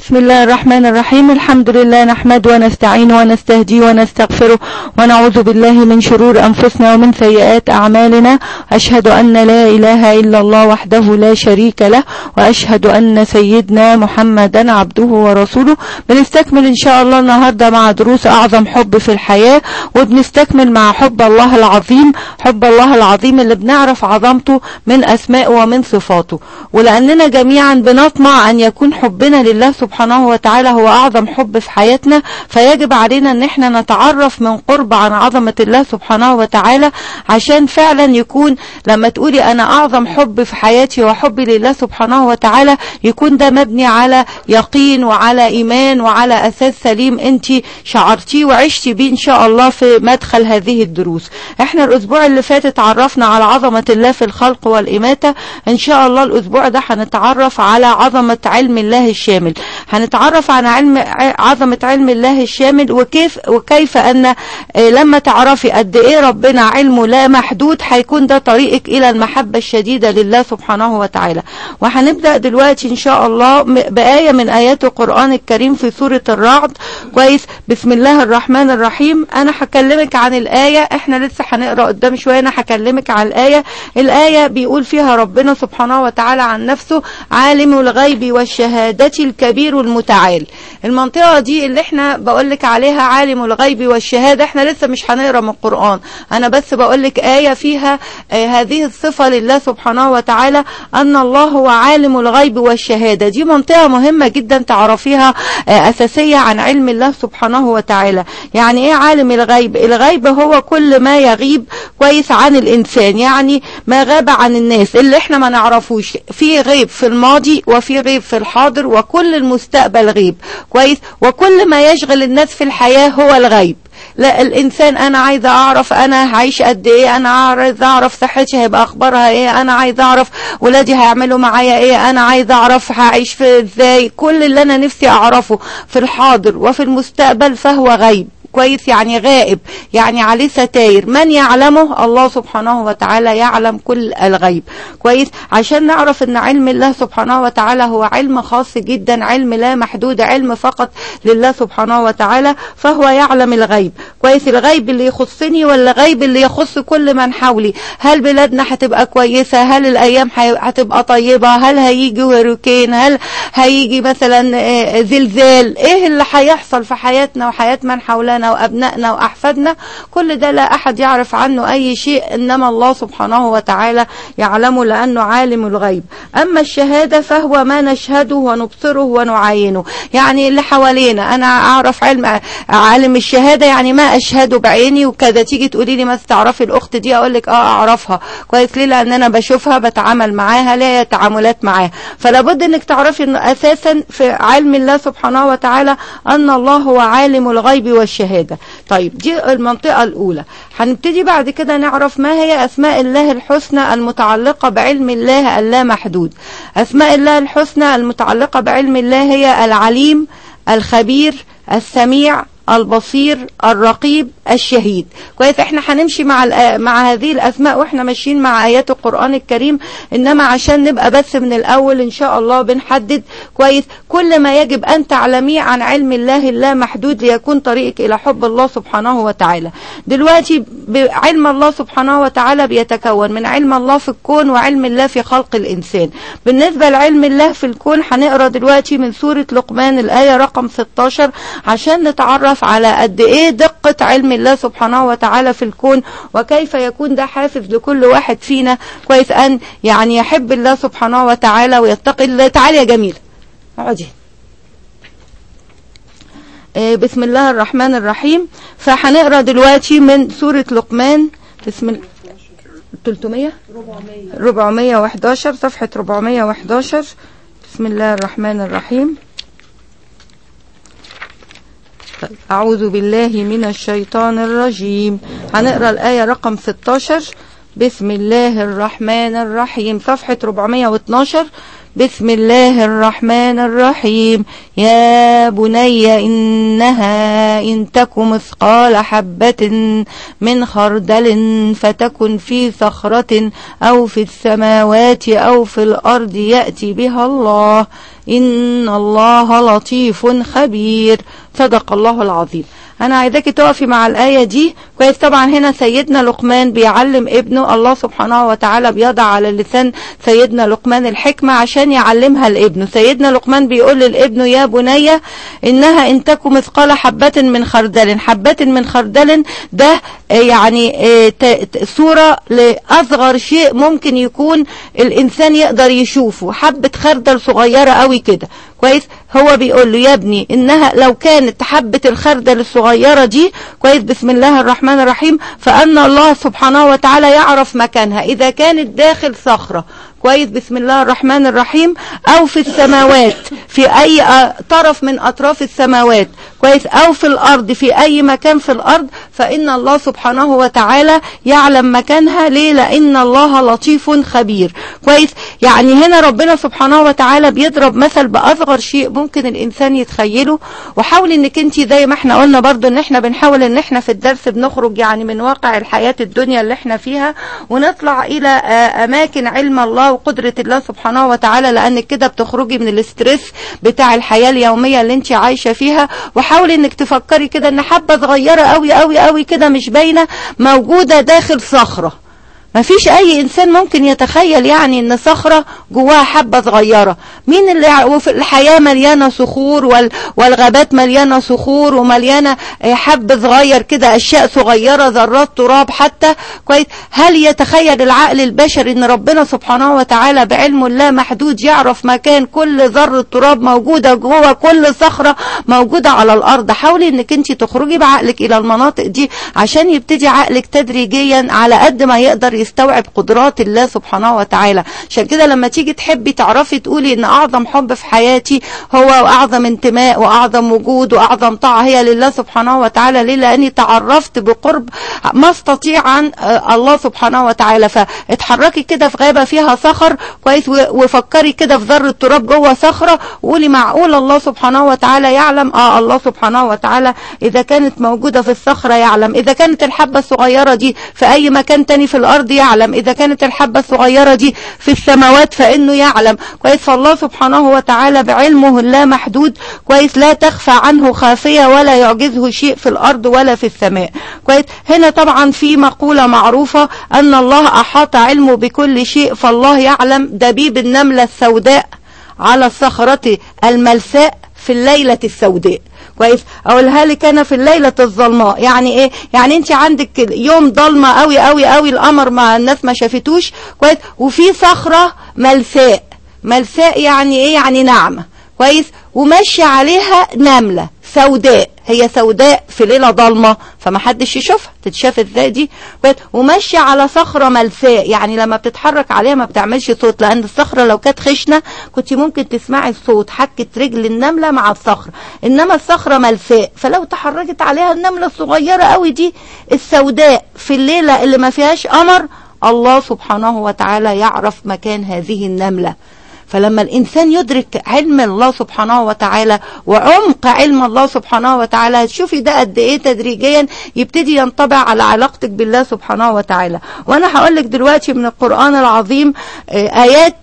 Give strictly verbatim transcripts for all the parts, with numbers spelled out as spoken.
بسم الله الرحمن الرحيم. الحمد لله نحمده ونستعينه ونستهديه ونستغفره ونعوذ بالله من شرور أنفسنا ومن سيئات أعمالنا. أشهد أن لا إله إلا الله وحده لا شريك له، وأشهد أن سيدنا محمدا عبده ورسوله. بنستكمل إن شاء الله النهاردة مع دروس أعظم حب في الحياة، وبنستكمل مع حب الله العظيم. حب الله العظيم اللي بنعرف عظمته من أسمائه ومن صفاته، ولأننا جميعا بنطمع أن يكون حبنا لله سبحانه وتعالى هو أعظم حب في حياتنا، فيجب علينا أن احنا نتعرف من قرب عن عظمة الله سبحانه وتعالى، عشان فعلا يكون لما تقولي أنا أعظم حب في حياتي وحبي لله سبحانه وتعالى يكون ده مبني على يقين وعلى إيمان وعلى أساس سليم انت شعرتيه وعشتي بيه إن شاء الله في مدخل هذه الدروس. احنا الأسبوع اللي فات تعرفنا على عظمة الله في الخلق والإماتة. إن شاء الله الأسبوع ده هنتعرف على عظمة علم الله الشامل، هنتعرف عن علم عظمة علم الله الشامل، وكيف وكيف أن لما تعرفي قد إيه ربنا علمه لا محدود هيكون ده طريقك إلى المحبة الشديدة لله سبحانه وتعالى. وهنبدأ دلوقتي إن شاء الله بآية من آيات القرآن الكريم في سورة الرعد. كويس؟ بسم الله الرحمن الرحيم. أنا هكلمك عن الآية، إحنا لسه هنقرأ قدام شوية، أنا هكلمك عن الآية. الآية بيقول فيها ربنا سبحانه وتعالى عن نفسه: عالم الغيب والشهادة الكبير المتعال. المنطقة دي اللي احنا بقولك عليها عالم الغيب والشهادة، احنا لسه مش هنقرأ من القرآن، انا بس بقولك آية فيها آه هذه الصفة لله سبحانه وتعالى، ان الله هو عالم الغيب والشهادة. دي منطقة مهمة جدا تعرفيها آه اساسية عن علم الله سبحانه وتعالى. يعني ايه عالم الغيب؟ الغيب هو كل ما يغيب كويس عن الانسان، يعني ما غاب عن الناس اللي احنا ما نعرفوش. في غيب في الماضي وفي غيب في الحاضر وكل المستقبل غيب. كويس؟ وكل ما يشغل الناس في الحياة هو الغيب. لا الانسان انا عايزه اعرف انا هعيش قد ايه، انا عايزه اعرف صحتي هيبقى اخبارها ايه، انا عايزه اعرف ولادي هيعملوا معايا ايه، انا عايزه اعرف هعيش في ازاي. كل اللي انا نفسي اعرفه في الحاضر وفي المستقبل فهو غيب. كويس؟ يعني غائب، يعني عليه ستاير. من يعلمه؟ الله سبحانه وتعالى يعلم كل الغيب. كويس؟ عشان نعرف ان علم الله سبحانه وتعالى هو علم خاص جدا، علم لا محدود، علم فقط لله سبحانه وتعالى، فهو يعلم الغيب. كويس؟ الغيب اللي يخصني ولا غيب اللي يخص كل من حولي. هل بلادنا هتبقى كويسة؟ هل الايام هتبقى طيبة؟ هل هيجي هوريكين؟ هل هيجي مثلا زلزال؟ ايه اللي هيحصل في حياتنا وحياة من حولنا وأبنائنا وأحفادنا؟ كل ده لا أحد يعرف عنه أي شيء، إنما الله سبحانه وتعالى يعلمه لأنه عالم الغيب. أما الشهادة فهو ما نشهده ونبصره ونعاينه، يعني اللي حوالينا. أنا أعرف علم عالم الشهادة يعني ما أشهده بعيني وكذا. تيجي تقولي لي ما تعرفي الأخت دي، أقول لك آه أعرفها. كويس؟ ليه؟ لأن أنا بشوفها، بتعامل معاها، ليا تعاملات معاها. فلا بد إنك تعرفي إنه أساسا في علم الله سبحانه وتعالى أن الله هو عالم الغيب والشهادة. طيب دي المنطقة الأولى. هنبتدي بعد كده نعرف ما هي أسماء الله الحسنى المتعلقة بعلم الله اللامحدود. أسماء الله الحسنى المتعلقة بعلم الله هي العليم، الخبير، السميع، البصير، الرقيب، الشهيد. كويس؟ احنا هنمشي مع مع هذه الاسماء واحنا ماشيين مع ايات القرآن الكريم، انما عشان نبقى بس من الاول ان شاء الله بنحدد كويس كل ما يجب ان تعلميه عن علم الله اللامحدود ليكون طريقك الى حب الله سبحانه وتعالى. دلوقتي علم الله سبحانه وتعالى بيتكون من علم الله في الكون وعلم الله في خلق الانسان. بالنسبة لعلم الله في الكون هنقرأ دلوقتي من سورة لقمان الآية رقم ستاشر عشان نتعرف على قد ايه دقة علم الله سبحانه وتعالى في الكون، وكيف يكون ده حافز لكل واحد فينا كويس ان يعني يحب الله سبحانه وتعالى ويتقي الله. تعالي يا جميلة اقعدي. بسم الله الرحمن الرحيم. فهنقرا دلوقتي من سورة لقمان. بسم الله ثلاثمية أربعمية وحداشر صفحة أربعمية وحداشر. بسم الله الرحمن الرحيم. أعوذ بالله من الشيطان الرجيم. هنقرأ الآية رقم ستاشر. بسم الله الرحمن الرحيم صفحة أربعمية واتناشر. بسم الله الرحمن الرحيم. يا بني إنها إن تك مثقال حبة من خردل فتكن في صخرة أو في السماوات أو في الأرض يأتي بها الله إن الله لطيف خبير. صدق الله العظيم. أنا عايزاكي تقفي مع الآية دي كويس. طبعا هنا سيدنا لقمان بيعلم ابنه، الله سبحانه وتعالى بيضع على لسان سيدنا لقمان الحكمة عشان يعلمها لابنه. سيدنا لقمان بيقول لابنه يا بني إنها إن تك مثقال حبة من خردل. حبة من خردل ده يعني صورة لأصغر شيء ممكن يكون الإنسان يقدر يشوفه، حبة خردل صغيرة قوي كده كويس. هو بيقول له يا ابني إنها لو كانت حبة الخردل الصغيرة دي كويس، بسم الله الرحمن الرحيم، فأن الله سبحانه وتعالى يعرف مكانها إذا كانت داخل صخرة كويس، بسم الله الرحمن الرحيم، أو في السماوات في أي طرف من أطراف السماوات كويس، أو في الأرض في أي مكان في الأرض، فإن الله سبحانه وتعالى يعلم مكانها. ليه؟ لأن الله لطيف خبير كويس. يعني هنا ربنا سبحانه وتعالى بيضرب مثل بأصغر شيء ممكن الإنسان يتخيله. وحاول إنك انت زي ما احنا قلنا برضو إن احنا بنحاول إن احنا في الدرس بنخرج يعني من واقع الحياة الدنيا اللي احنا فيها ونطلع إلى أماكن علم الله وقدرة الله سبحانه وتعالى، لأنك كده بتخرجي من الاسترس بتاع الحياة اليومية اللي انت عايشة فيها. وحاولي انك تفكري كده ان حبة صغيرة قوي قوي قوي كده مش باينة موجودة داخل صخرة. ما فيش اي انسان ممكن يتخيل يعني ان صخرة جواها حبة صغيرة. مين اللي وفي الحياة مليانة صخور وال والغابات مليانة صخور ومليانة حب صغير كده، اشياء صغيرة ذرات تراب حتى كويس. هل يتخيل العقل البشري ان ربنا سبحانه وتعالى بعلمه لا محدود يعرف مكان كل ذرة تراب موجودة جوه كل صخرة موجودة على الارض؟ حاولي انك انت تخرجي بعقلك الى المناطق دي عشان يبتدي عقلك تدريجيا على قد ما يقدر يستوعب قدرات الله سبحانه وتعالى. عشان كده لما تيجي تحبي تعرفي تقولي ان اعظم حب في حياتي هو واعظم انتماء واعظم وجود واعظم طاعة هي لله سبحانه وتعالى. ليه؟ لاني تعرفت بقرب ما استطيع عن الله سبحانه وتعالى. فاتحركي كده في غابة فيها صخر كويس وفكري كده في ذرة تراب جوه صخرة وقولي معقول الله سبحانه وتعالى يعلم؟ اه الله سبحانه وتعالى اذا كانت موجودة في الصخرة يعلم، اذا كانت الحبة الصغيرة دي في اي مكان تاني في الارض يعلم، إذا كانت الحبة الصغيرة دي في السماوات فإنه يعلم كويس. فالله سبحانه وتعالى بعلمه اللا محدود كويس لا تخفى عنه خافية ولا يعجزه شيء في الأرض ولا في السماء كويس. هنا طبعا في مقولة معروفة أن الله أحاط علمه بكل شيء، فالله يعلم دبيب النملة السوداء على الصخرة الملساء في الليلة السوداء كويس. اقولها لك انا في الليله الظلماء. يعني ايه؟ يعني انت عندك يوم ضلمه قوي قوي قوي، القمر ما الناس ما شافتوش كويس، وفي صخره ملساء. ملساء يعني ايه؟ يعني ناعمه كويس، وماشيه عليها نمله سوداء. هي سوداء في ليله ضلمه فما حدش يشوفها، تتشاف ازاي دي كويس، وماشيه على صخره ملساء. يعني لما بتتحرك عليها ما بتعملش صوت، لان الصخره لو كانت خشنه كنت ممكن تسمعي الصوت حكه رجل النمله مع الصخره، انما الصخره ملساء فلو تحركت عليها النمله الصغيره قوي دي السوداء في الليله اللي ما فيهاش قمر، الله سبحانه وتعالى يعرف مكان هذه النمله. فلما الإنسان يدرك علم الله سبحانه وتعالى وعمق علم الله سبحانه وتعالى، تشوفي ده قد ايه تدريجيا يبتدي ينطبع على علاقتك بالله سبحانه وتعالى. وانا هقول لك دلوقتي من القرآن العظيم آيات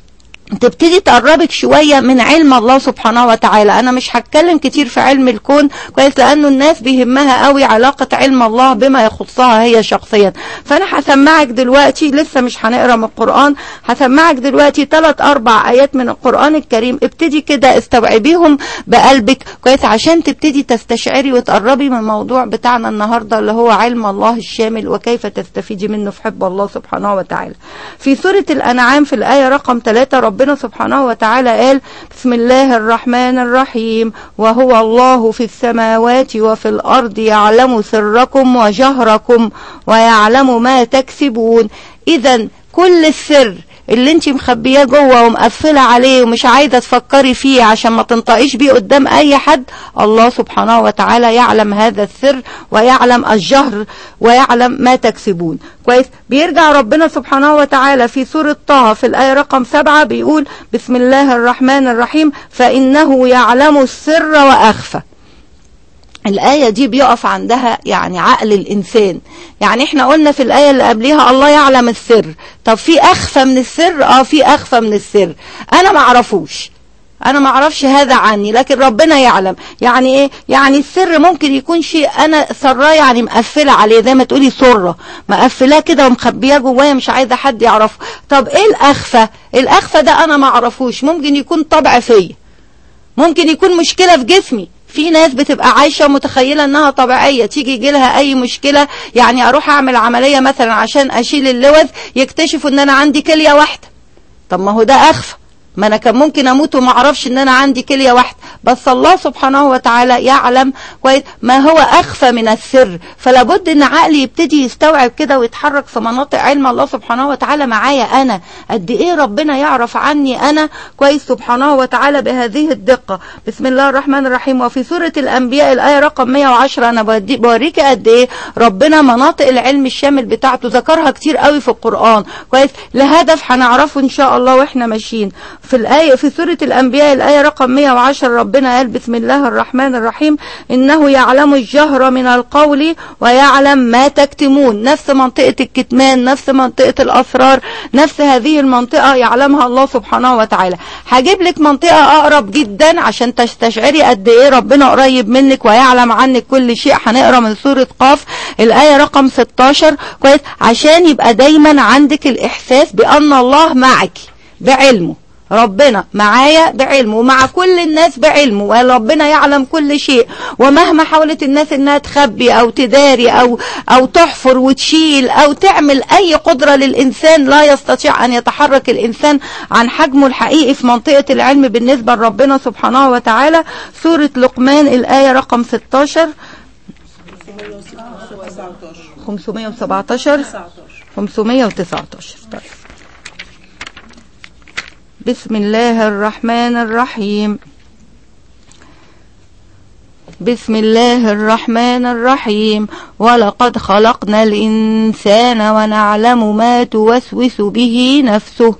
تبتدي تقربك شوية من علم الله سبحانه وتعالى. انا مش هتكلم كتير في علم الكون كويس، لانه الناس بيهمها قوي علاقة علم الله بما يخصها هي شخصيا. فانا هسمعك دلوقتي، لسه مش هنقرا من القرآن، هسمعك دلوقتي ثلاث اربع ايات من القرآن الكريم. ابتدي كده استوعبيهم بقلبك كويس عشان تبتدي تستشعري وتقربي من الموضوع بتاعنا النهاردة اللي هو علم الله الشامل وكيف تستفيدي منه في حب الله سبحانه وتعالى. في سورة الانعام في الاية رقم ثلاثة ربنا سبحانه وتعالى قال بسم الله الرحمن الرحيم وهو الله في السماوات وفي الأرض يعلم سركم وجهركم ويعلم ما تكسبون. إذن كل السر اللي انت مخبياه جوه ومقفله عليه ومش عايزه تفكري فيه عشان ما تنطقيش بيه قدام اي حد، الله سبحانه وتعالى يعلم هذا السر ويعلم الجهر ويعلم ما تكسبون. كويس. بيرجع ربنا سبحانه وتعالى في سورة طه في الآية رقم سبعة بيقول بسم الله الرحمن الرحيم فإنه يعلم السر وأخفى. الآية دي بيقف عندها يعني عقل الإنسان. يعني احنا قلنا في الآية اللي قبلها الله يعلم السر، طب في أخفى من السر؟ اه في أخفى من السر، أنا ما اعرفوش، انا ما اعرفش هذا عني، لكن ربنا يعلم. يعني ايه؟ يعني السر ممكن يكون شيء انا سراه يعني مقفله عليه، زي ما تقولي سره مقفلاه كده ومخبياه جوايا مش عايزه حد يعرفه. طب ايه الاخفى؟ الاخفى ده انا ما اعرفوش، ممكن يكون طبع فيا، ممكن يكون مشكله في جسمي. في ناس بتبقى عايشه ومتخيله انها طبيعيه، تيجي يجي لها اي مشكله، يعني اروح اعمل عمليه مثلا عشان اشيل اللوز، يكتشفوا ان انا عندي كليه واحده. طب ما هو ده اخفى، ما انا كان ممكن اموت وما اعرفش ان انا عندي كليه واحده، بس الله سبحانه وتعالى يعلم كويس ما هو اخفى من السر. فلا بد ان عقلي يبتدي يستوعب كده ويتحرك في مناطق علم الله سبحانه وتعالى معايا انا، قد ايه ربنا يعرف عني انا كويس سبحانه وتعالى بهذه الدقه. بسم الله الرحمن الرحيم. وفي سوره الانبياء الايه رقم مية وعشرة انا بوريك قد ايه ربنا مناطق العلم الشامل بتاعته ذكرها كتير قوي في القران كويس، لهدف هنعرفه ان شاء الله واحنا ماشيين. في الآية في سورة الأنبياء الآية رقم مية وعشرة ربنا قال بسم الله الرحمن الرحيم إنه يعلم الجهر من القول ويعلم ما تكتمون. نفس منطقة الكتمان، نفس منطقة الأسرار، نفس هذه المنطقة يعلمها الله سبحانه وتعالى. هجيب لك منطقة أقرب جدا عشان تستشعري قد إيه ربنا قريب منك ويعلم عنك كل شيء. هنقرأ من سورة قاف الآية رقم ستاشر كويس، عشان يبقى دايما عندك الإحساس بأن الله معك بعلمه. ربنا معايا بعلمه ومع كل الناس بعلمه، وربنا يعلم كل شيء. ومهما حاولت الناس انها تخبي او تداري او او تحفر وتشيل او تعمل اي قدرة للانسان، لا يستطيع ان يتحرك الانسان عن حجمه الحقيقي في منطقة العلم بالنسبة لربنا سبحانه وتعالى. سورة لقمان الآية رقم ستاشر خمسمية وسبعتاشر خمسمية وتسعتاشر. طيب بسم الله الرحمن الرحيم. بسم الله الرحمن الرحيم ولقد خلقنا الإنسان ونعلم ما توسوس به نفسه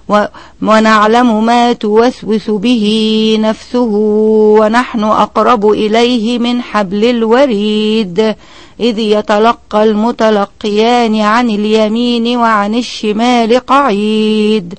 ونعلم ما توسوس به نفسه ونحن أقرب إليه من حبل الوريد إذ يتلقى المتلقيان عن اليمين وعن الشمال قعيد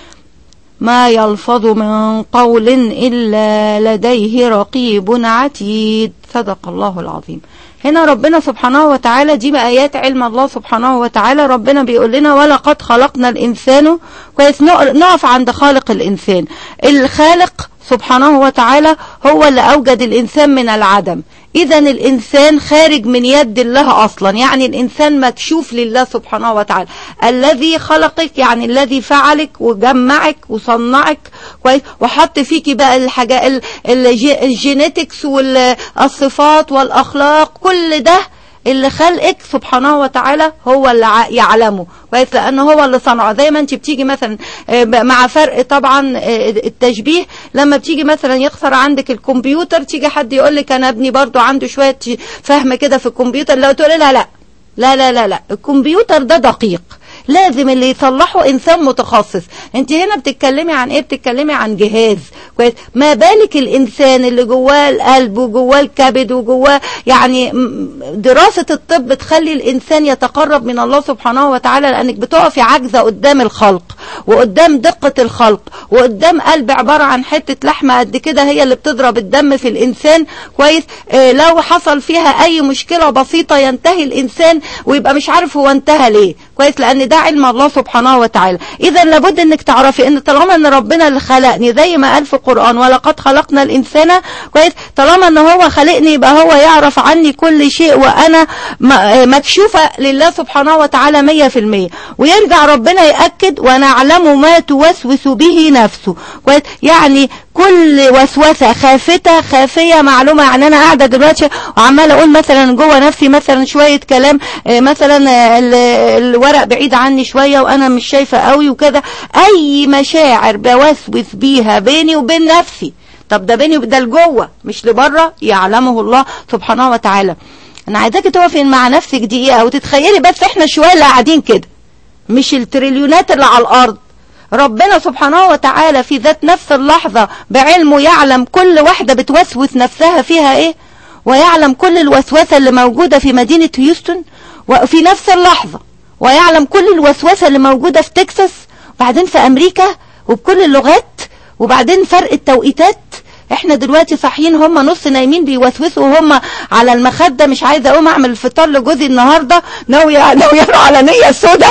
ما يلفظ من قول إلا لديه رقيب عتيد. صدق الله العظيم. هنا ربنا سبحانه وتعالى دي بآيات علم الله سبحانه وتعالى. ربنا بيقول لنا ولقد خلقنا الإنسان كويس، نقف عند خالق الإنسان. الخالق سبحانه وتعالى هو اللي أوجد الإنسان من العدم، إذا الإنسان خارج من يد الله أصلا، يعني الإنسان مكشوف لله سبحانه وتعالى. الذي خلقك يعني الذي فعلك وجمعك وصنعك كويس وحط فيكي بقى الحاجات الجينيتكس والصفات والأخلاق، كل ده اللي خلقك سبحانه وتعالى هو اللي يعلمه كويس، لأنه هو اللي صنعه. زي ما انت بتيجي مثلا مع فرق طبعا التشبيه، لما بتيجي مثلا يخسر عندك الكمبيوتر، تيجي حد يقول لك انا ابني برضو عنده شويه فهم كده في الكمبيوتر، لو تقول لها لا لا لا لا لا الكمبيوتر ده دقيق، لازم اللي يصلحه انسان متخصص. انت هنا بتتكلمي عن ايه؟ بتتكلمي عن جهاز كويس، ما بالك الانسان اللي جواه القلب وجواه الكبد وجواه، يعني دراسة الطب تخلي الانسان يتقرب من الله سبحانه وتعالى، لانك بتقفي عاجزة قدام الخلق وقدام دقة الخلق وقدام قلب عبارة عن حتة لحمة قد كده هي اللي بتضرب الدم في الانسان كويس. اه لو حصل فيها اي مشكلة بسيطة ينتهي الانسان ويبقى مش عارف هو انتهى ليه كويس، لان ده علم الله سبحانه وتعالى. اذا لابد انك تعرفي ان طالما ان ربنا اللي خلقني زي ما قال في القرآن ولقد خلقنا الانسان كويس، طالما ان هو خلقني يبقى هو يعرف عني كل شيء، وانا مكشوفة لله سبحانه وتعالى مية في المية. ويرجع ربنا يأكد ونعلم ما توسوس به نفسه كويس، يعني كل وسوسة خافتة خافية معلومة. يعني انا قاعدة دلوقتي وعمالة اقول مثلا جوه نفسي مثلا شوية كلام، مثلا الورق بعيد عني شوية وانا مش شايفة قوي وكده، اي مشاعر بوسوس بيها بيني وبين نفسي. طب ده بيني ده لجوه مش لبره، يعلمه الله سبحانه وتعالى. انا عايزاكي تقفي مع نفسك دقيقة وتتخيلي بس احنا شوية اللي قاعدين كده، مش التريليونات اللي على الارض. ربنا سبحانه وتعالى في ذات نفس اللحظة بعلمه يعلم كل واحدة بتوسوس نفسها فيها ايه، ويعلم كل الوسوسة اللي موجودة في مدينة هيوستن وفي نفس اللحظة، ويعلم كل الوسوسة اللي موجودة في تكساس وبعدين في امريكا وبكل اللغات، وبعدين فرق التوقيتات. احنا دلوقتي صاحيين هم نص نايمين بيوسوسوا وهم على المخدة. مش عايزة اقوم اعمل الفطار لجوزي النهاردة، ناوية ناوية على نية سودة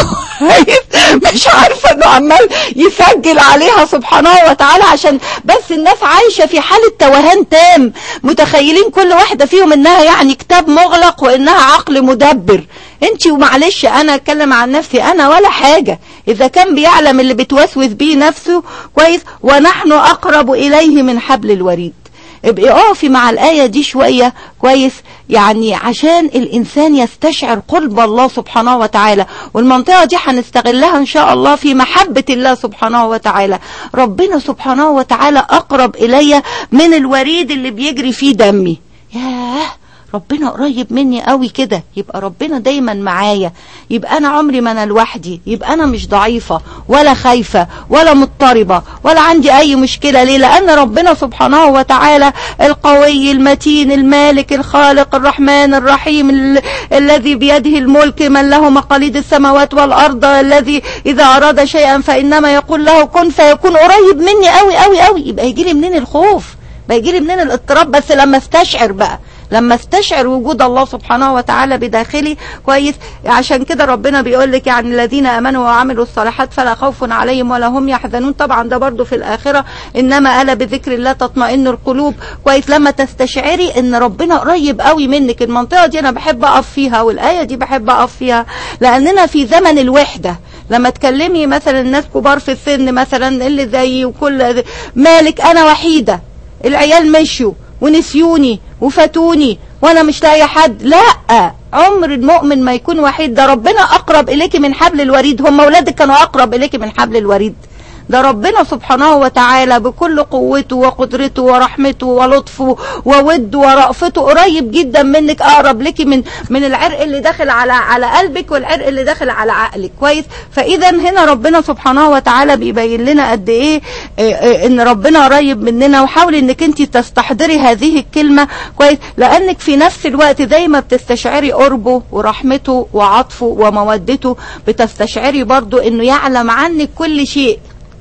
مش عارفة انه عمال يسجل عليها سبحانه وتعالى عشان بس الناس عايشة في حالة توهان تام، متخيلين كل واحدة فيهم انها يعني كتاب مغلق وانها عقل مدبر. انتي ومعلش انا اتكلم عن نفسي، انا ولا حاجة اذا كان بيعلم اللي بتوسوس بيه نفسه كويس. ونحن اقرب اليه من حبل الوريد. ابقي اقفي مع الآية دي شوية كويس، يعني عشان الانسان يستشعر قرب الله سبحانه وتعالى. والمنطقة دي هنستغلها ان شاء الله في محبة الله سبحانه وتعالى. ربنا سبحانه وتعالى اقرب الي من الوريد اللي بيجري فيه دمي. ياه، ربنا قريب مني قوي كده، يبقى ربنا دايما معايا، يبقى انا عمري ما انا لوحدي، يبقى انا مش ضعيفة ولا خايفة ولا مضطربة ولا عندي اي مشكلة. ليه؟ لان ربنا سبحانه وتعالى القوي المتين المالك الخالق الرحمن الرحيم ال الذي بيده الملك، من له مقاليد السماوات والارض، الذي اذا اراد شيئا فانما يقول له كن فيكون، قريب مني قوي قوي قوي. يبقى يجيلي منين الخوف؟ بيجيلي منين الاضطراب؟ بس لما استشعر بقى، لما استشعر وجود الله سبحانه وتعالى بداخلي كويس. عشان كده ربنا بيقول لك يعني الذين امنوا وعملوا الصالحات فلا خوف عليهم ولا هم يحزنون. طبعا ده برضو في الاخره، انما الا بذكر الله تطمئن القلوب كويس. لما تستشعري ان ربنا قريب قوي منك. المنطقه دي انا بحب اقف فيها، والايه دي بحب اقف فيها، لاننا في زمن الوحده. لما تكلمي مثلا الناس كبار في السن مثلا اللي زيي وكل مالك انا وحيده، العيال مشوا ونسيوني وفاتوني وانا مش لاقي حد. لا، عمر المؤمن ما يكون وحيد. ده ربنا اقرب اليك من حبل الوريد. هم اولادك كانوا اقرب اليك من حبل الوريد. ده ربنا سبحانه وتعالى بكل قوته وقدرته ورحمته ولطفه ووده ورأفته قريب جدا منك، اقرب لك من من العرق اللي داخل على على قلبك والعرق اللي داخل على عقلك كويس. فاذا هنا ربنا سبحانه وتعالى بيبين لنا قد ايه ان ربنا قريب مننا. وحاولي انك انت تستحضري هذه الكلمه كويس، لانك في نفس الوقت زي ما بتستشعري قربه ورحمته وعطفه ومودته، بتستشعري برضو انه يعلم عنك كل شيء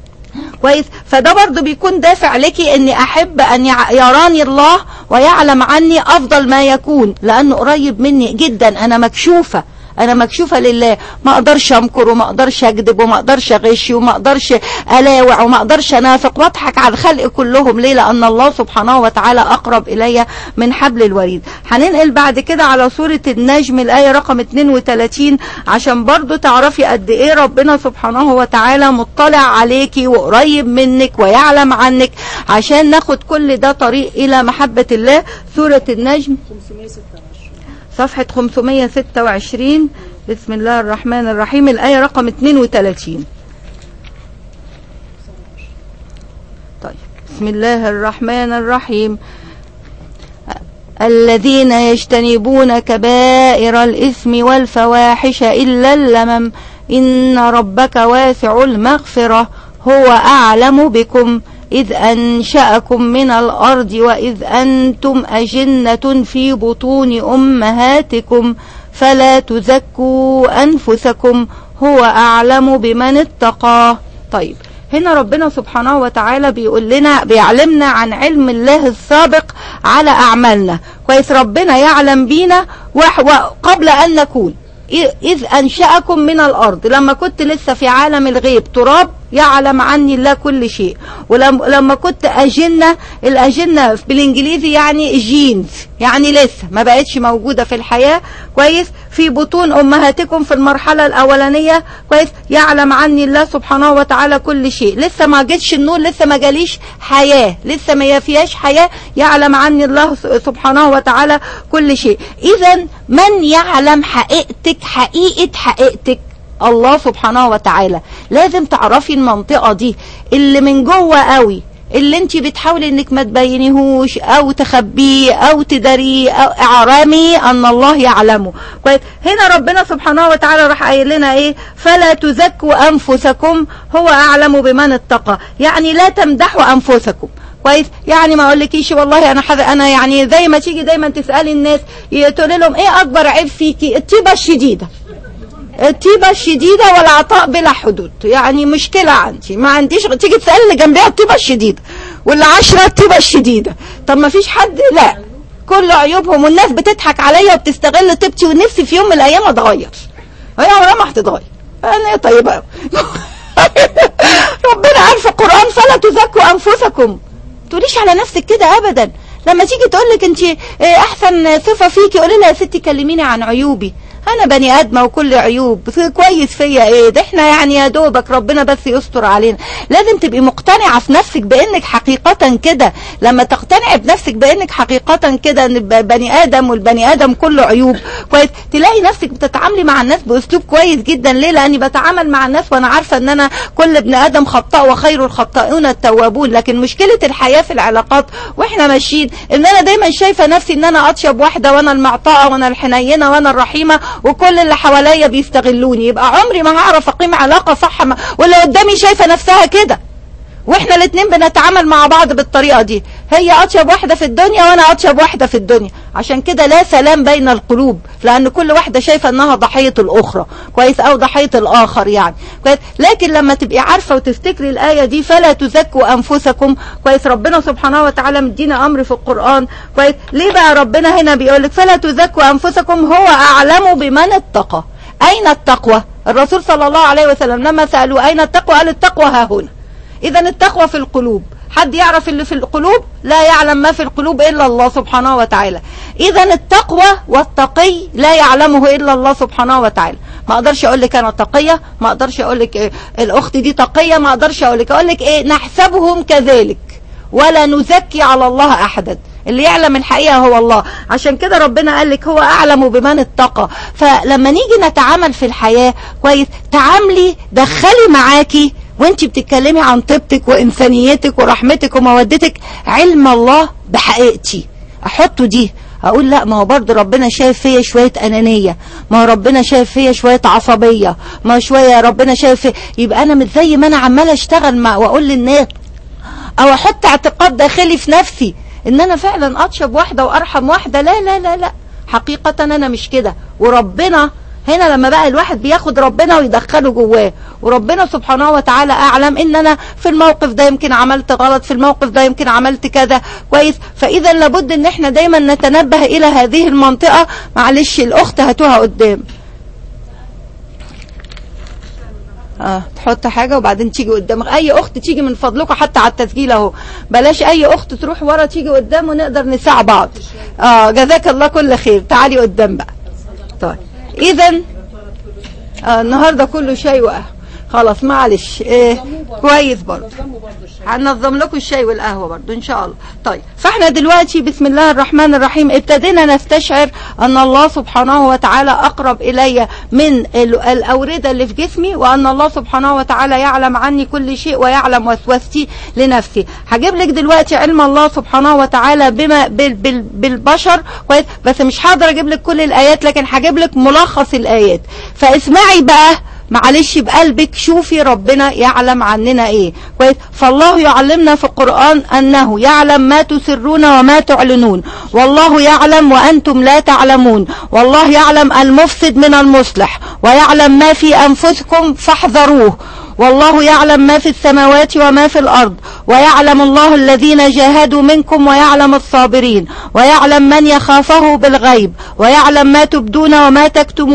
كويس. فده برضو بيكون دافع لكي اني احب ان يراني الله ويعلم عني افضل ما يكون، لانه قريب مني جدا. انا مكشوفة، انا مكشوفة لله. ما اقدرش امكر وما اقدرش اكذب وما اقدرش اغش وما اقدرش الاوع وما اقدرش انافق واضحك على الخلق كلهم. ليه؟ لان الله سبحانه وتعالى اقرب الي من حبل الوريد. هننقل بعد كده على سورة النجم الايه رقم اتنين وتلاتين عشان برضو تعرفي قد ايه ربنا سبحانه وتعالى مطلع عليكي وقريب منك ويعلم عنك، عشان ناخد كل ده طريق الى محبة الله. سورة النجم صفحة خمسمية وستة وعشرين. بسم الله الرحمن الرحيم، الآية رقم اتنين وتلاتين. طيب، بسم الله الرحمن الرحيم. الذين يجتنبون كبائر الإثم والفواحش إلا اللمم إن ربك واسع المغفرة هو أعلم بكم إذ أنشأكم من الأرض وإذ أنتم أجنة في بطون أمهاتكم فلا تزكوا أنفسكم هو أعلم بمن اتقى. طيب، هنا ربنا سبحانه وتعالى بيقول لنا، بيعلمنا عن علم الله السابق على أعمالنا كويس. ربنا يعلم بينا وقبل أن نكون. إذ أنشأكم من الأرض، لما كنت لسه في عالم الغيب تراب يعلم عني الله كل شيء. ولما كنت أجنة، الأجنة بالإنجليزي يعني جينز، يعني لسه ما بقتش موجودة في الحياة كويس. في بطون امهاتكم في المرحله الاولانيه كويس يعلم عني الله سبحانه وتعالى كل شيء. لسه ما جتش النور، لسه ما جاليش حياه، لسه ما فيهاش حياه، يعلم عني الله سبحانه وتعالى كل شيء. اذا من يعلم حقيقتك، حقيقه حقيقتك؟ الله سبحانه وتعالى. لازم تعرفي المنطقه دي اللي من جوه قوي، اللي انت بتحاولي انك ما تبينيهوش او تخبيه او تداريه، او اعرمي ان الله يعلمه كويس. هنا ربنا سبحانه وتعالى راح قايل لنا ايه؟ فلا تزكوا انفسكم هو اعلم بمن اتقى. يعني لا تمدحوا انفسكم كويس. يعني ما اقولكيش والله انا حذ... انا يعني زي ما تيجي دايما تسالي الناس تقولي لهم ايه اكبر عيب فيكي؟ الطيبه الشديده، الطيبه الشديده والعطاء بلا حدود. يعني مشكله عندي، ما عنديش، تيجي تسال اللي جنبيها الطيبه الشديده واللي عشرة الطيبه الشديده. طب ما فيش حد؟ لا، كل عيوبهم، والناس بتضحك عليا وبتستغل طيبتي، ونفسي في يوم من الايام اتغير. هي عمرها ما هتتغير، انا طيبه ربنا قال في القران فلا تزكوا انفسكم. تقوليش على نفسك كده ابدا. لما تيجي تقول لك انت احسن صفه فيكي، قولي لها يا ستي كلميني عن عيوبي، انا بني ادمه وكل عيوب، كويس فيا ايه ده؟ احنا يعني يا دوبك ربنا بس يستر علينا. لازم تبقي مقتنعه في نفسك بانك حقيقه كده. لما تقتنعي بنفسك بانك حقيقه كده ان بني ادم والبني ادم كله عيوب كويس، تلاقي نفسك بتتعاملي مع الناس باسلوب كويس جدا. ليه؟ لاني بتعامل مع الناس وانا عارفه ان انا كل ابن ادم خطاء وخير الخطائون التوابون. لكن مشكله الحياه في العلاقات واحنا ماشيين ان انا دايما شايفه نفسي ان انا اطيب واحده، وانا المعطاءه وانا الحنينه وانا الرحيمه، وكل اللي حواليا بيستغلوني. يبقى عمري ما هعرف اقيم علاقه صح، واللي قدامي شايفه نفسها كده، واحنا الاثنين بنتعامل مع بعض بالطريقه دي. هي اطيب واحده في الدنيا وانا اطيب واحده في الدنيا. عشان كده لا سلام بين القلوب، لان كل واحده شايفه انها ضحيه الاخرى كويس، او ضحيه الاخر يعني كويس. لكن لما تبقي عارفه وتفتكري الايه دي فلا تزكوا انفسكم كويس، ربنا سبحانه وتعالى مدينا امر في القران كويس. ليه بقى ربنا هنا بيقول لك فلا تزكوا انفسكم هو اعلم بمن اتقى؟ اين التقوى؟ الرسول صلى الله عليه وسلم لما سالوه اين التقوى قال التقوى ها هنا. اذا التقوى في القلوب. حد يعرف اللي في القلوب؟ لا يعلم ما في القلوب الا الله سبحانه وتعالى. اذا التقوى والتقي لا يعلمه الا الله سبحانه وتعالى. ما اقدرش اقول لك انا تقيه، ما اقدرش اقول لك إيه الاخت دي تقيه، ما اقدرش اقول لك اقول لك ايه نحسبهم كذلك ولا نزكي على الله احدا. اللي يعلم الحقيقه هو الله. عشان كده ربنا قال لك هو اعلم بمن اتقى. فلما نيجي نتعامل في الحياه كويس، تعاملي دخلي معاكي وانت بتتكلمي عن طيبتك وانسانيتك ورحمتك ومودتك علم الله بحقيقتي. احطه دي، اقول لا ما هو برضه ربنا شايف فيا شويه انانيه، ما هو ربنا شايف فيا شويه عصبيه، ما هو شويه ربنا شايف فيا. يبقى انا مش زي ما انا عماله اشتغل مع واقول للناس، او احط اعتقاد داخلي في نفسي ان انا فعلا اطيب واحده وارحم واحده. لا لا لا لا، حقيقه انا مش كده. وربنا هنا لما بقى الواحد بياخد ربنا ويدخله جواه، وربنا سبحانه وتعالى اعلم ان انا في الموقف ده يمكن عملت غلط، في الموقف ده يمكن عملت كذا كويس. فاذا لابد ان احنا دايما نتنبه الى هذه المنطقه. معلش الاخت هاتوها قدام، اه تحط حاجه وبعدين تيجي قدام. اي اخت تيجي من فضلكم حتى على التسجيل اهو، بلاش اي اخت تروح ورا، تيجي قدام ونقدر نساع بعض. اه جزاك الله كل خير. تعالي قدام بقى. طيب اذا آه النهارده كله شاي وقهوه. خلاص معلش إيه كويس برضه، هننظم لكم الشاي والقهوه برضه ان شاء الله. طيب فاحنا دلوقتي بسم الله الرحمن الرحيم ابتدينا نستشعر ان الله سبحانه وتعالى اقرب الي من الاورده اللي في جسمي، وان الله سبحانه وتعالى يعلم عني كل شيء ويعلم وسوستي لنفسي. هجيب لك دلوقتي علم الله سبحانه وتعالى بما بال بال بالبشر كويس، بس مش هقدر اجيب لك كل الايات، لكن هجيب لك ملخص الايات. فاسمعي بقى معلش بقلبك، شوفي ربنا يعلم عننا ايه كويس. فالله يعلمنا في القرآن انه يعلم ما تسرون وما تعلنون، والله يعلم وانتم لا تعلمون، والله يعلم المفسد من المصلح، ويعلم ما في انفسكم فاحذروه، والله يعلم ما في السماوات وما في الأرض، ويعلم الله الذين جاهدوا منكم ويعلم الصابرين، ويعلم من يخافه بالغيب، ويعلم ما تبدون وما تكتمون،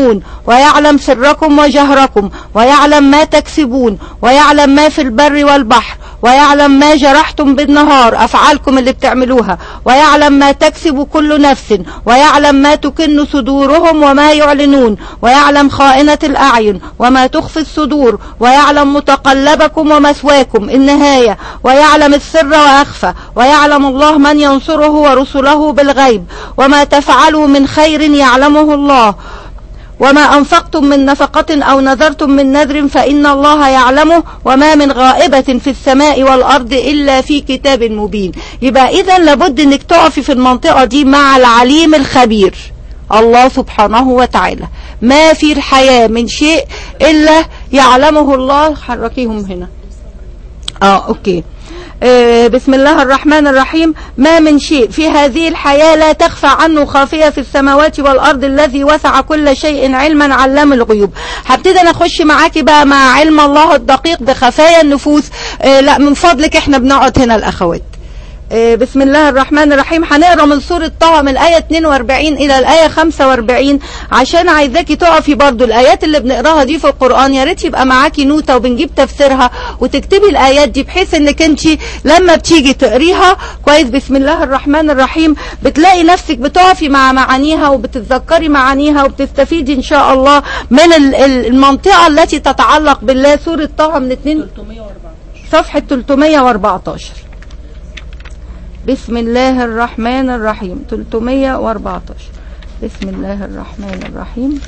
ويعلم سركم وجهركم، ويعلم ما تكسبون، ويعلم ما في البر والبحر، ويعلم ما جرحتم بالنهار أفعالكم اللي بتعملوها، ويعلم ما تكسب كل نفس، ويعلم ما تكن صدورهم وما يعلنون، ويعلم خائنة الأعين وما تخفي الصدور، ويعلم متقلبكم ومثواكم النهاية، ويعلم السر وأخفى، ويعلم الله من ينصره ورسله بالغيب، وما تفعلوا من خير يعلمه الله، وما أنفقتم من نفقة أو نذرتم من نذر فإن الله يعلمه، وما من غائبة في السماء والأرض إلا في كتاب مبين. يبقى إذن لابد أنك تقفي في المنطقة دي مع العليم الخبير الله سبحانه وتعالى. ما في الحياة من شيء إلا يعلمه الله. حركيهم هنا. آه أوكي. آه بسم الله الرحمن الرحيم. ما من شيء في هذه الحياة لا تخفى عنه خافية في السماوات والأرض الذي وسع كل شيء علما علام الغيوب. هبتدي انا اخش معاكي بقى مع علم الله الدقيق بخفايا النفوس. آه لا من فضلك احنا بنقعد هنا الأخوات. بسم الله الرحمن الرحيم. هنقرا من سورة طه من الآية اتنين واربعين إلى الآية خمسة واربعين عشان عايزاكي تقفي برضو الآيات اللي بنقراها دي في القرآن يا ريت يبقى معاكي نوتة وبنجيب تفسيرها وتكتبي الآيات دي بحيث انك انت لما بتيجي تقريها كويس بسم الله الرحمن الرحيم بتلاقي نفسك بتقفي مع معانيها وبتتذكري معانيها وبتستفيدي ان شاء الله من المنطقة التي تتعلق بالله. سورة طه من اتنين صفحة ثلاثمائة واربعتاشر. بسم الله الرحمن الرحيم. ثلاثمائة واربعتاشر. بسم الله الرحمن الرحيم.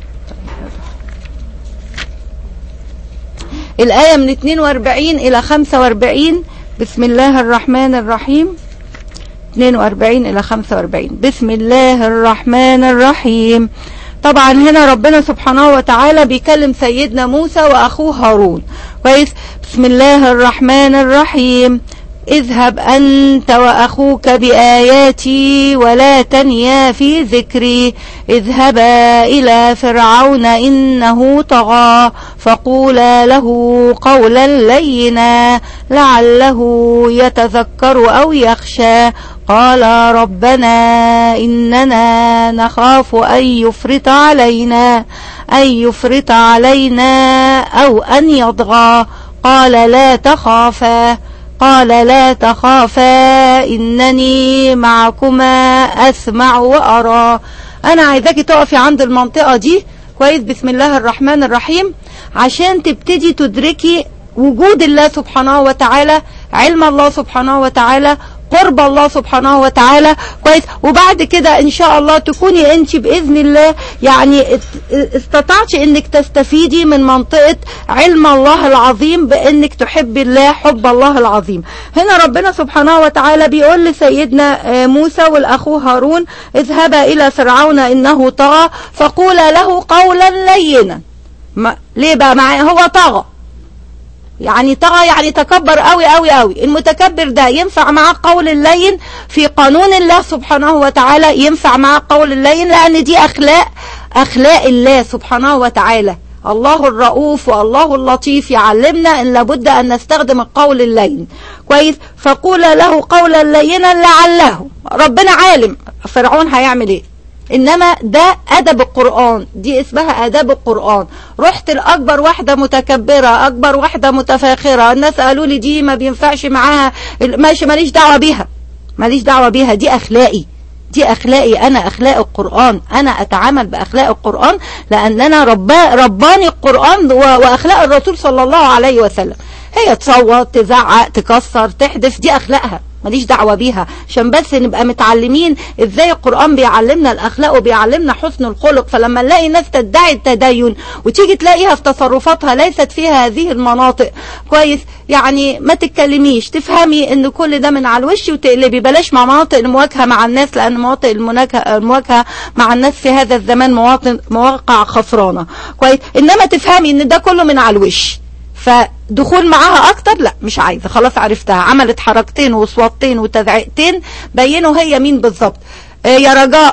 الآية من اتنين واربعين إلى خمسة واربعين. بسم الله الرحمن الرحيم. اتنين واربعين إلى خمسة واربعين. بسم الله الرحمن الرحيم. طبعا هنا ربنا سبحانه وتعالى بيكلم سيدنا موسى وأخوه هارون كويس. بسم الله الرحمن الرحيم. اذهب أنت وأخوك بآياتي ولا تنيا في ذكري اذهبا إلى فرعون إنه طغى فقولا له قولا لينا لعله يتذكر أو يخشى قال ربنا إننا نخاف أن يفرط علينا أن يفرط علينا أو أن يطغى قال لا تخافا قال لا تخافا إنني معكما أسمع وأرى. أنا عايزاكي تقفي عند المنطقة دي كويس. بسم الله الرحمن الرحيم عشان تبتدي تدركي وجود الله سبحانه وتعالى، علم الله سبحانه وتعالى، قرب الله سبحانه وتعالى كويس. وبعد كده ان شاء الله تكوني انت باذن الله يعني استطعتي انك تستفيدي من منطقة علم الله العظيم بانك تحبي الله حب الله العظيم. هنا ربنا سبحانه وتعالى بيقول لسيدنا موسى والاخوه هارون اذهبا الى فرعون انه طغى فقولا له قولا لينا. ليه بقى؟ مع هو طغى يعني طغى يعني تكبر قوي قوي قوي. المتكبر ده ينفع معاه قول اللين في قانون الله سبحانه وتعالى، ينفع معاه قول اللين لان دي اخلاق اخلاق الله سبحانه وتعالى. الله الرؤوف والله اللطيف يعلمنا ان لابد ان نستخدم القول اللين كويس. فقول له قولا لينا لعله. ربنا عالم فرعون هيعمل ايه، انما ده ادب القرآن، دي اسمها اداب القرآن. رحت الاكبر واحدة متكبرة اكبر واحدة متفاخرة الناس قالوا لي دي ما بينفعش معاها ماشي ماليش دعوة بيها ماليش دعوة بيها دي اخلاقي دي اخلاقي انا اخلاق القرآن. انا اتعامل باخلاق القرآن لان انا ربا رباني القرآن واخلاق الرسول صلى الله عليه وسلم. هي تصوت تزعق تكسر تحدث دي اخلاقها ماليش دعوة بيها عشان بس نبقى متعلمين ازاي القرآن بيعلمنا الاخلاق وبيعلمنا حسن الخلق. فلما نلاقي ناس تدعي التدين وتيجي تلاقيها في تصرفاتها ليست فيها هذه المناطق كويس يعني ما تتكلميش، تفهمي ان كل ده من على الوش وتقلبي. بلاش مع مناطق المواجهة مع الناس لان مناطق المواجهة مع الناس في هذا الزمان مواطن مواقع خسرانة كويس. انما تفهمي ان ده كله من على الوش. فدخول معاها اكتر لا مش عايزه خلاص عرفتها. عملت حركتين وصوتين وتزعيقتين بينوا هي مين بالظبط. آه يا رجاء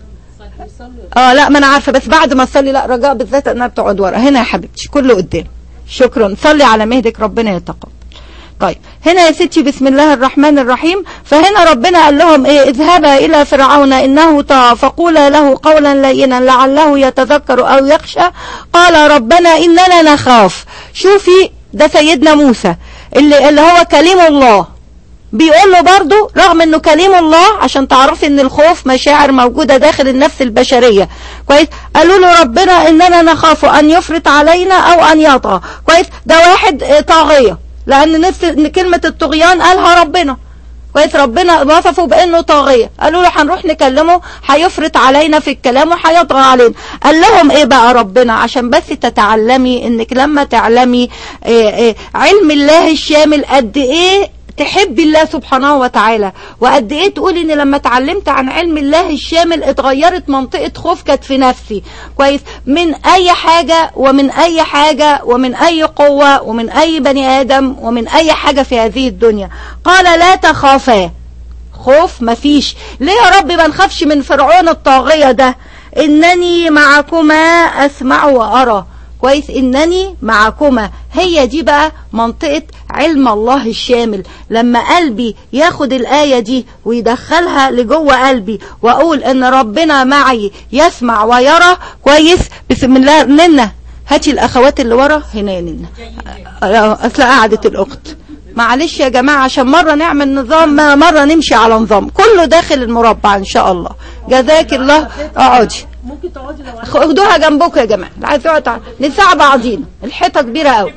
اه لا ما انا عارفه بس بعد ما تصلي لا رجاء بالذات انها بتقعد ورا هنا يا حبيبتي كله قدام. شكرا صلي على مهدك ربنا يتقبل. طيب هنا يا ستي بسم الله الرحمن الرحيم. فهنا ربنا قال لهم ايه؟ اذهبا الى فرعون انه طغى فقولا له قولا لينا لعله يتذكر او يخشى قال ربنا اننا نخاف. شوفي ده سيدنا موسى اللي, اللي هو كليم الله بيقول له برضو رغم انه كليم الله، عشان تعرفي ان الخوف مشاعر موجودة داخل النفس البشرية كويس. قالوا له ربنا اننا نخاف ان يفرط علينا او ان يطغى كويس. ده واحد طاغية، لان نفس كلمة الطغيان قالها ربنا كويس. ربنا وصفه بانه طاغية. قالوا له هنروح نكلمه هيفرط علينا في الكلام وهيطغى علينا. قال لهم ايه بقى ربنا؟ عشان بس تتعلمي انك لما تعلمي إيه إيه علم الله الشامل قد ايه تحب الله سبحانه وتعالى، وقد ايه تقولي ان لما اتعلمت عن علم الله الشامل اتغيرت منطقة خوف كانت في نفسي كويس من اي حاجة ومن اي حاجة ومن اي قوة ومن اي بني ادم ومن اي حاجة في هذه الدنيا. قال لا تخافا. خوف مفيش. ليه يا رب ما نخافش من فرعون الطاغية ده؟ انني معكما اسمع وارى كويس. انني معكما هي دي بقى منطقة علم الله الشامل. لما قلبي ياخد الآية دي ويدخلها لجوه قلبي واقول ان ربنا معي يسمع ويرى كويس. بسم الله. ننا هاتي الاخوات اللي ورا هنا يا ننا، اصل قعدت الاخت. معلش يا جماعة عشان مرة نعمل نظام مرة نمشي على نظام، كله داخل المربع ان شاء الله. جزاك الله. اقعدي ممكن تقعدي لو خدوها جنبكم يا جماعه. عايز تقعد نساعد بعضينا، الحيطه كبيره قوي.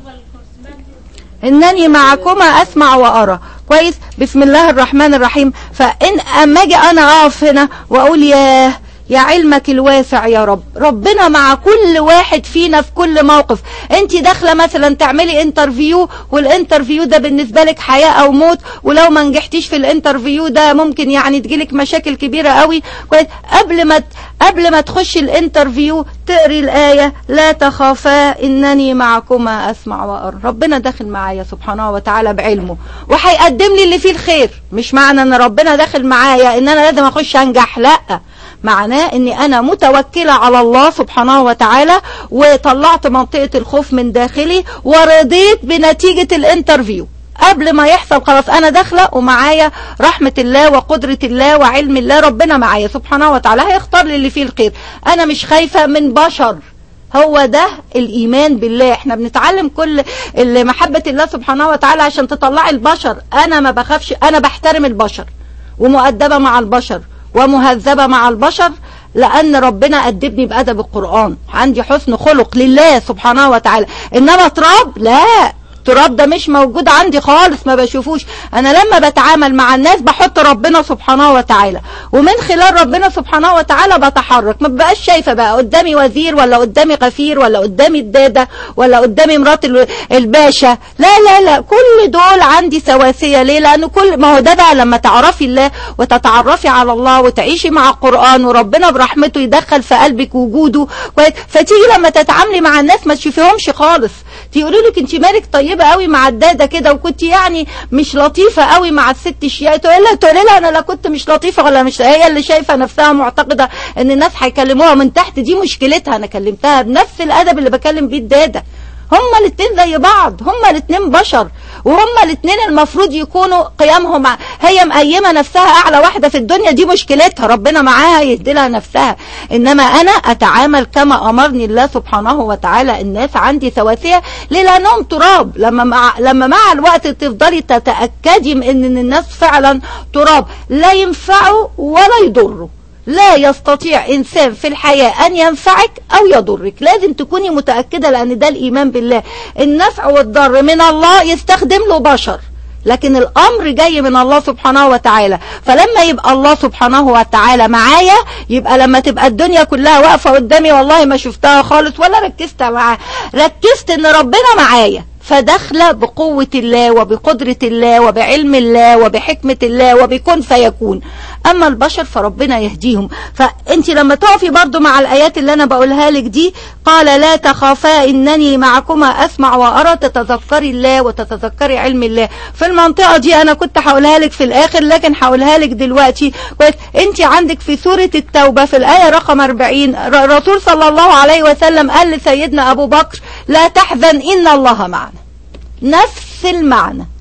انني معكما اسمع وارى كويس. بسم الله الرحمن الرحيم. فان اما اجي انا اقف هنا واقول ياه يا علمك الواسع يا رب، ربنا مع كل واحد فينا في كل موقف. انت داخله مثلا تعملي انترفيو، والانترفيو ده بالنسبه لك حياه او موت، ولو ما نجحتيش في الانترفيو ده ممكن يعني تجيلك مشاكل كبيره قوي كويس. قبل ما قبل ما تخشي الانترفيو تقري الايه لا تخافا انني معكما اسمع وارى. ربنا داخل معايا سبحانه وتعالى بعلمه وهيقدم لي اللي فيه الخير. مش معنى ان ربنا داخل معايا ان انا لازم اخش انجح، لا، معناه اني انا متوكلة على الله سبحانه وتعالى وطلعت منطقة الخوف من داخلي ورضيت بنتيجة الانترفيو قبل ما يحصل. خلاص انا داخلة ومعايا رحمة الله وقدرة الله وعلم الله. ربنا معايا سبحانه وتعالى هيختار لي اللي فيه الخير. انا مش خايفة من بشر. هو ده الايمان بالله. احنا بنتعلم كل محبة الله سبحانه وتعالى عشان تطلعي البشر. انا ما بخافش، انا بحترم البشر ومؤدبة مع البشر ومهذبة مع البشر، لأن ربنا أدبني بأدب القرآن. عندي حسن خلق لله سبحانه وتعالى. إنما تراب لا، التراب ده مش موجود عندي خالص، ما بشوفوش. انا لما بتعامل مع الناس بحط ربنا سبحانه وتعالى، ومن خلال ربنا سبحانه وتعالى بتحرك. ما بقاش شايفه بقى قدامي وزير ولا قدامي غفير ولا قدامي الداده ولا قدامي مرات الباشا، لا لا لا، كل دول عندي سواسيه. ليه؟ لان كل ما هو ده بقى لما تعرفي الله وتتعرفي على الله وتعيشي مع القرآن وربنا برحمته يدخل في قلبك وجوده، فتيجي لما تتعاملي مع الناس ما تشوفيهمش خالص، تقولي لك انت مالك طيبه قوي مع الداده كده وكنت يعني مش لطيفه قوي مع الست الشيعه. تقول لها تقول لها انا لا كنت مش لطيفه ولا مش، هي اللي شايفه نفسها معتقده ان الناس هيكلموها من تحت، دي مشكلتها. انا كلمتها بنفس الادب اللي بكلم بيه الداده. هما الاثنين زي بعض، هما الاثنين بشر، وهما الاثنين المفروض يكونوا قيامهم. هي مقيمه نفسها اعلى واحده في الدنيا، دي مشكلتها، ربنا معاها يهدي لها نفسها. انما انا اتعامل كما امرني الله سبحانه وتعالى. الناس عندي سواسيه. ليه؟ لانهم تراب. لما مع لما مع الوقت تفضلي تتاكدي من ان الناس فعلا تراب، لا ينفعوا ولا يضروا. لا يستطيع إنسان في الحياة أن ينفعك أو يضرك، لازم تكوني متأكدة، لأن ده الإيمان بالله. النفع والضر من الله، يستخدم له بشر، لكن الأمر جاي من الله سبحانه وتعالى. فلما يبقى الله سبحانه وتعالى معايا، يبقى لما تبقى الدنيا كلها واقفة قدامي والله ما شفتها خالص ولا ركزت معاها، ركزت إن ربنا معايا، فداخله بقوة الله وبقدرة الله وبعلم الله وبحكمة الله وبكون فيكون. اما البشر فربنا يهديهم. فانت لما تقفي برضو مع الايات اللي انا بقولها لك دي، قال لا تخافا انني معكما اسمع وارى، تتذكري الله وتتذكري علم الله. في المنطقة دي انا كنت هقولها لك في الاخر، لكن هقولها لك دلوقتي. انت عندك في سورة التوبة في الاية رقم أربعين، الرسول صلى الله عليه وسلم قال لسيدنا ابو بكر لا تحزن ان الله معنا. نفس المعنى.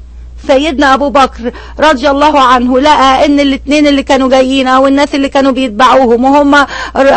سيدنا ابو بكر رضي الله عنه لقى ان الاثنين اللي كانوا جايين او الناس اللي كانوا بيتبعوهم وهم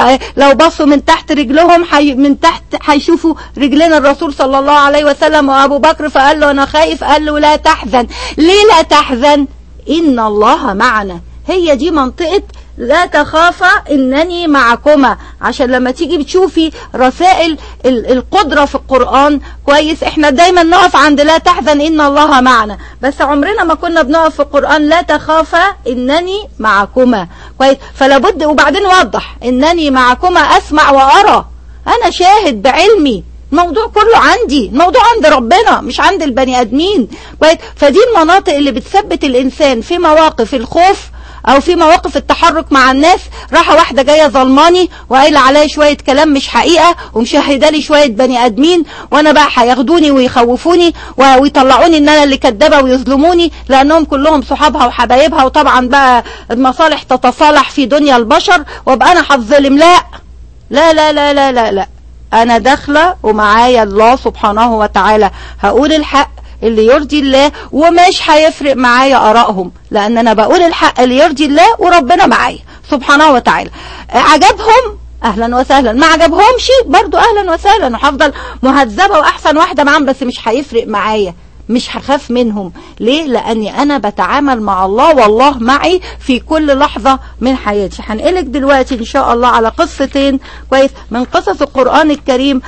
لو بصوا من تحت رجلهم حي من تحت هيشوفوا رجلين الرسول صلى الله عليه وسلم وابو بكر، فقال له انا خايف. قال له لا تحزن. ليه لا تحزن؟ ان الله معنا. هي دي منطقة لا تخافا انني معكما، عشان لما تيجي بتشوفي رسائل القدرة في القرآن كويس. احنا دايما نقف عند لا تحزن ان الله معنا، بس عمرنا ما كنا بنقف في القرآن لا تخافا انني معكما كويس. فلا بد. وبعدين وضح انني معكما اسمع وارى، انا شاهد بعلمي، الموضوع كله عندي، الموضوع عند ربنا مش عند البني ادمين كويس. فدي المناطق اللي بتثبت الانسان في مواقف الخوف او في مواقف التحرك مع الناس. راحه واحده جايه ظلماني وقايله عليا شويه كلام مش حقيقه ومشاهده لي شويه بني ادمين، وانا بقى هياخدوني ويخوفوني ويطلعوني ان انا اللي كدابه ويظلموني لانهم كلهم صحابها وحبايبها، وطبعا بقى المصالح تتصالح في دنيا البشر وابقى انا هتظلم. لا لا لا لا لا لا, لا. انا داخله ومعايا الله سبحانه وتعالى، هقول الحق اللي يرضي الله ومش هيفرق معايا ارائهم، لان انا بقول الحق اللي يرضي الله وربنا معايا سبحانه وتعالى. عجبهم اهلا وسهلا، ما عجبهمش برضو اهلا وسهلا، وهفضل مهذبه واحسن واحده معاهم، بس مش هيفرق معايا، مش هخاف منهم. ليه؟ لاني انا بتعامل مع الله والله معي في كل لحظة من حياتي. هنقلك دلوقتي ان شاء الله على قصتين كويس من قصص القرآن الكريم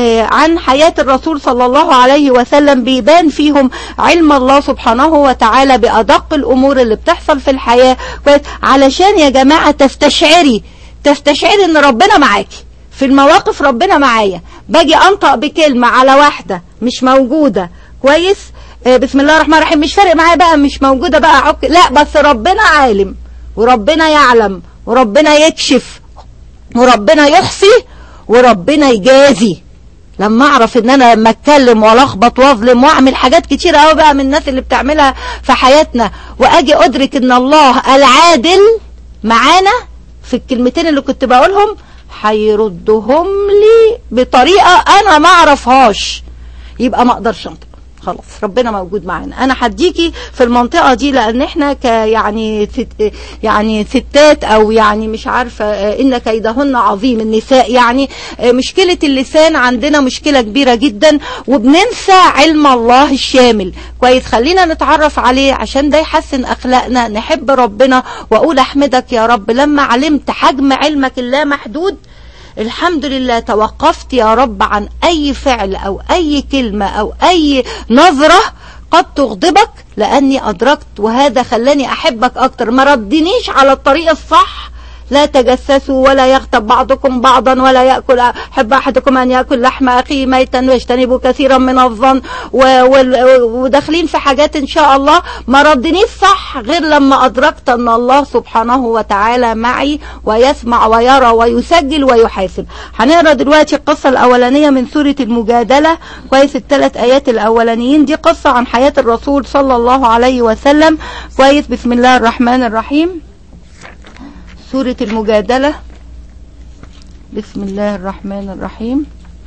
عن حياة الرسول صلى الله عليه وسلم، بيبان فيهم علم الله سبحانه وتعالى بأدق الامور اللي بتحصل في الحياة كويس، علشان يا جماعة تستشعري تستشعري ان ربنا معاكي في المواقف. ربنا معايا، باجي انطق بكلمة على واحدة مش موجودة كويس، آه بسم الله الرحمن الرحيم، مش فارق معايا بقى مش موجودة بقى عك... لا، بس ربنا عالم وربنا يعلم وربنا يكشف وربنا يحصي وربنا يجازي. لما اعرف ان انا لما اتكلم والخبط واظلم واعمل حاجات كتيرة قوي بقى من الناس اللي بتعملها في حياتنا، واجي ادرك ان الله العادل معانا في الكلمتين اللي كنت بقولهم، هيردهم لي بطريقة انا ما اعرفهاش، يبقى ما اقدرش انطق. خلاص ربنا موجود معانا. انا هديكي في المنطقه دي لان احنا ك يعني ست يعني ستات او يعني مش عارفه ان كيدهن عظيم النساء، يعني مشكله اللسان عندنا مشكله كبيره جدا وبننسى علم الله الشامل كويس. خلينا نتعرف عليه عشان ده يحسن اخلاقنا، نحب ربنا واقول احمدك يا رب لما علمت حجم علمك اللامحدود. الحمد لله توقفت يا رب عن اي فعل او اي كلمة او اي نظرة قد تغضبك لاني ادركت، وهذا خلاني احبك اكتر. ما ردنيش على الطريق الصح، لا تجسسوا ولا يغتب بعضكم بعضا ولا يأكل حب أحدكم أن يأكل لحم أخيه ميتا ويجتنبوا كثيرا من الظن، وداخلين في حاجات إن شاء الله ما ردنيش صح غير لما أدركت أن الله سبحانه وتعالى معي ويسمع ويرى ويسجل ويحاسب. هنقرأ دلوقتي القصة الأولانية من سورة المجادلة كويس. الثلاث آيات الأولانيين دي قصة عن حياة الرسول صلى الله عليه وسلم كويس. بسم الله الرحمن الرحيم. سورة المجادلة، بسم الله الرحمن الرحيم.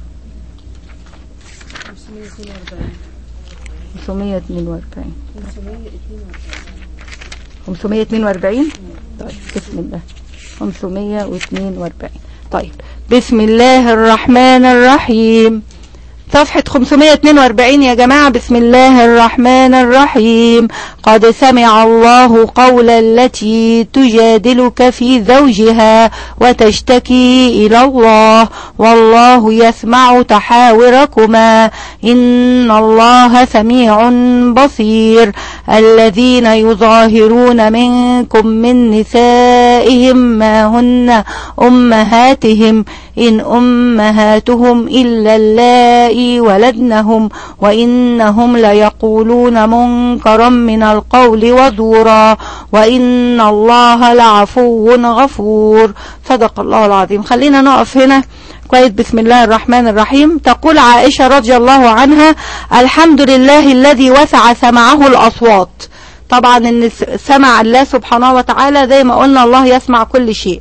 خمسمية اتنين واربعين خمسمية اتنين واربعين طيب بسم الله خمسمية واتنين واربعين. طيب بسم الله الرحمن الرحيم، صفحة خمسمية اتنين واربعين يا جماعة. بسم الله الرحمن الرحيم. قد سمع الله قول التي تجادلك في زوجها وتشتكي إلى الله والله يسمع تحاوركما إن الله سميع بصير. الذين يظاهرون منكم من نسائهم ما هن أمهاتهم إن أمهاتهم إلا اللائي ولدنهم وإنهم ليقولون منكرا من القول وزورا وإن الله لعفو غفور. صدق الله العظيم. خلينا نقف هنا كويس. بسم الله الرحمن الرحيم. تقول عائشة رضي الله عنها: الحمد لله الذي وسع سمعه الأصوات. طبعا ان سمع الله سبحانه وتعالى زي ما قلنا الله يسمع كل شيء،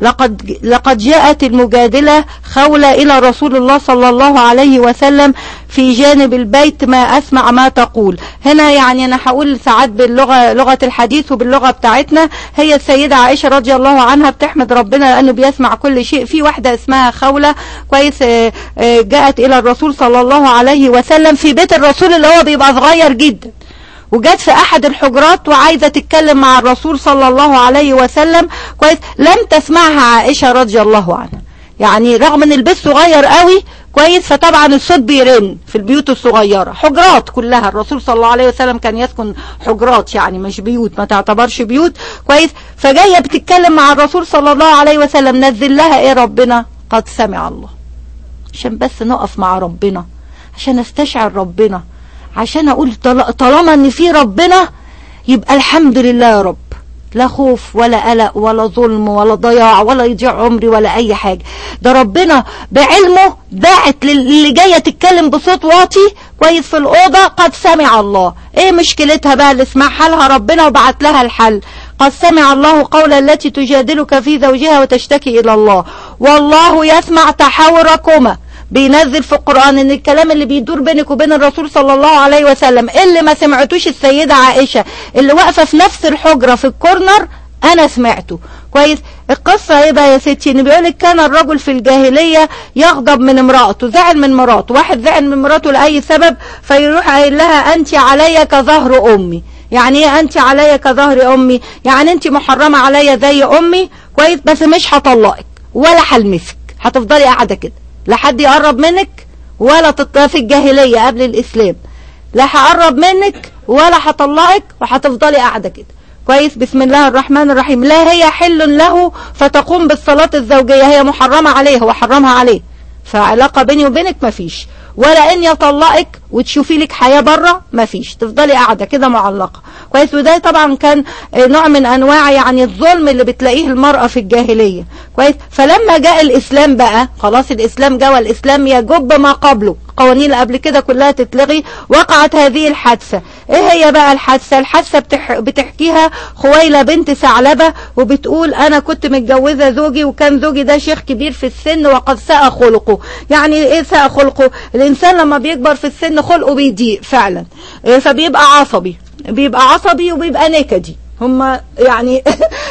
لقد, لقد جاءت المجادلة خولة إلى رسول الله صلى الله عليه وسلم في جانب البيت ما أسمع ما تقول. هنا يعني أنا هقول ساعات باللغة لغة الحديث وباللغة بتاعتنا. هي السيدة عائشة رضي الله عنها بتحمد ربنا لأنه بيسمع كل شيء. في واحدة اسمها خولة كويس جاءت إلى الرسول صلى الله عليه وسلم في بيت الرسول اللي هو بيبقى صغير جدا، وجات في احد الحجرات وعايزة تتكلم مع الرسول صلى الله عليه وسلم كويس. لم تسمعها عائشة رضي الله عنها، يعني رغم ان البيت صغير قوي كويس، فطبعا الصوت بيرن في البيوت الصغيرة، حجرات كلها. الرسول صلى الله عليه وسلم كان يسكن حجرات يعني مش بيوت، ما تعتبرش بيوت كويس. فجاية بتتكلم مع الرسول صلى الله عليه وسلم، نزل لها ايه ربنا؟ قد سمع الله. عشان بس نقف مع ربنا، عشان استشعر ربنا، عشان اقول طالما ان في ربنا يبقى الحمد لله يا رب، لا خوف ولا قلق ولا ظلم ولا ضياع ولا يضيع عمري ولا اي حاجة. ده ربنا بعلمه باعت للي جاية تتكلم بصوت واطي كويس في الأوضة قد سمع الله. ايه مشكلتها بقى اللي اسمعها لها ربنا وبعت لها الحل؟ قد سمع الله قول التي تجادلك في زوجها وتشتكي الى الله والله يسمع تحاوركما. بينزل في القرآن ان الكلام اللي بيدور بينك وبين الرسول صلى الله عليه وسلم اللي ما سمعتوش السيدة عائشة اللي واقفة في نفس الحجرة في الكورنر انا سمعته كويس. القصة ايه بقى يا ستي؟ ان بيقولك كان الرجل في الجاهلية يغضب من امرأته، زعل من مراته، واحد زعل من مراته لأي سبب فيروح قايل لها انت علي كظهر امي. يعني ايه انت علي كظهر امي؟ يعني انت محرمة علي زي امي كويس، بس مش هطلقك ولا هلمسك، هتفضلي قاعدة كده لا حد يقرب منك ولا تطلع. في الجاهلية قبل الإسلام لا هقرب منك ولا هطلقك وهتفضلي قاعدة كده كويس. بسم الله الرحمن الرحيم. لا هي حل له فتقوم بالصلاة الزوجية، هي محرمة عليه هو حرمها عليه، فعلاقة بيني وبينك مفيش، ولا ان يطلقك وتشوفي لك حياة بره مفيش، تفضلي قاعدة كده معلقة كويس. وده طبعا كان نوع من انواع يعني الظلم اللي بتلاقيه المرأة في الجاهلية كويس. فلما جاء الاسلام بقى خلاص، الاسلام جاء والاسلام يجب ما قبله، القوانين اللي قبل كده كلها تتلغي. وقعت هذه الحادثة. ايه هي بقى الحادثة؟ الحادثة بتح... بتحكيها خويلة بنت ثعلبة، وبتقول انا كنت متجوزة زوجي وكان زوجي ده شيخ كبير في السن وقد ساء خلقه. يعني ايه ساء خلقه؟ الانسان لما بيكبر في السن خلقه بيضيق فعلا، فبيبقى عصبي، بيبقى عصبي وبيبقى نكدي. هما يعني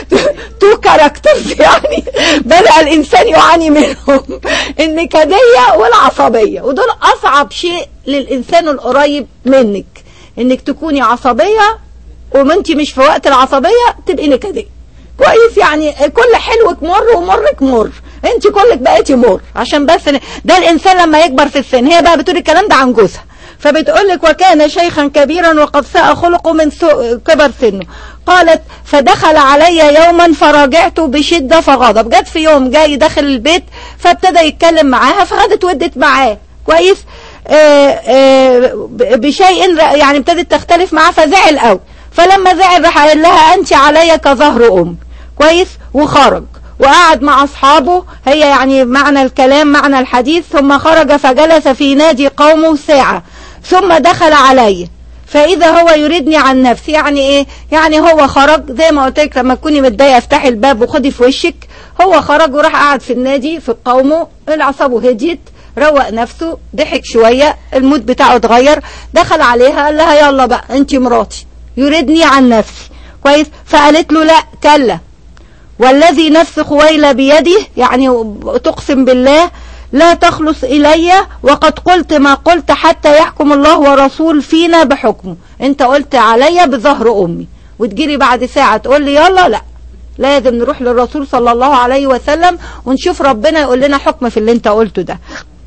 تو كاركترز يعني بدأ الإنسان يعاني منهم، النكدية والعصبية، ودول أصعب شيء للإنسان القريب منك، إنك تكوني عصبية ومنتي مش في وقت العصبية تبقي نكدية كويس. يعني كل حلوك مر ومرك مر، انت كلك بقيتي مر. عشان بس ده الإنسان لما يكبر في السن. هي بقى بتقول الكلام ده عن جوزها، فبتقولك وكان شيخا كبيرا وقد ساء خلقه من سوء كبر سنه. قالت فدخل علي يوما فراجعته بشدة فغضب. جت في يوم جاي داخل البيت فابتدى يتكلم معاها فخدت ودت معاه كويس. آآ آآ بشيء يعني ابتدت تختلف معاه فزعل قوي. فلما زعل راح قال لها انت علي كظهر ام كويس، وخرج وقعد مع اصحابه. هي يعني معنى الكلام معنى الحديث. ثم خرج فجلس في نادي قومه ساعة ثم دخل علي فإذا هو يريدني عن نفسي. يعني ايه؟ يعني هو خرج زي ما قلت لك لما تكوني متضايقه افتحي الباب وخدي في وشك. هو خرج وراح قعد في النادي في قومه، اعصابه هديت، روق نفسه، ضحك شويه، المود بتاعه اتغير. دخل عليها قال لها يلا بقى انت مراتي، يريدني عن نفسي كويس. فقالت له لا كلا والذي نفس خويلة بيده، يعني تقسم بالله لا تخلص إلي وقد قلت ما قلت حتى يحكم الله ورسول فينا بحكمه. انت قلت علي بظهر أمي وتجيلي بعد ساعة تقول لي يلا، لا، لازم نروح للرسول صلى الله عليه وسلم ونشوف ربنا يقول لنا حكم في اللي انت قلته ده.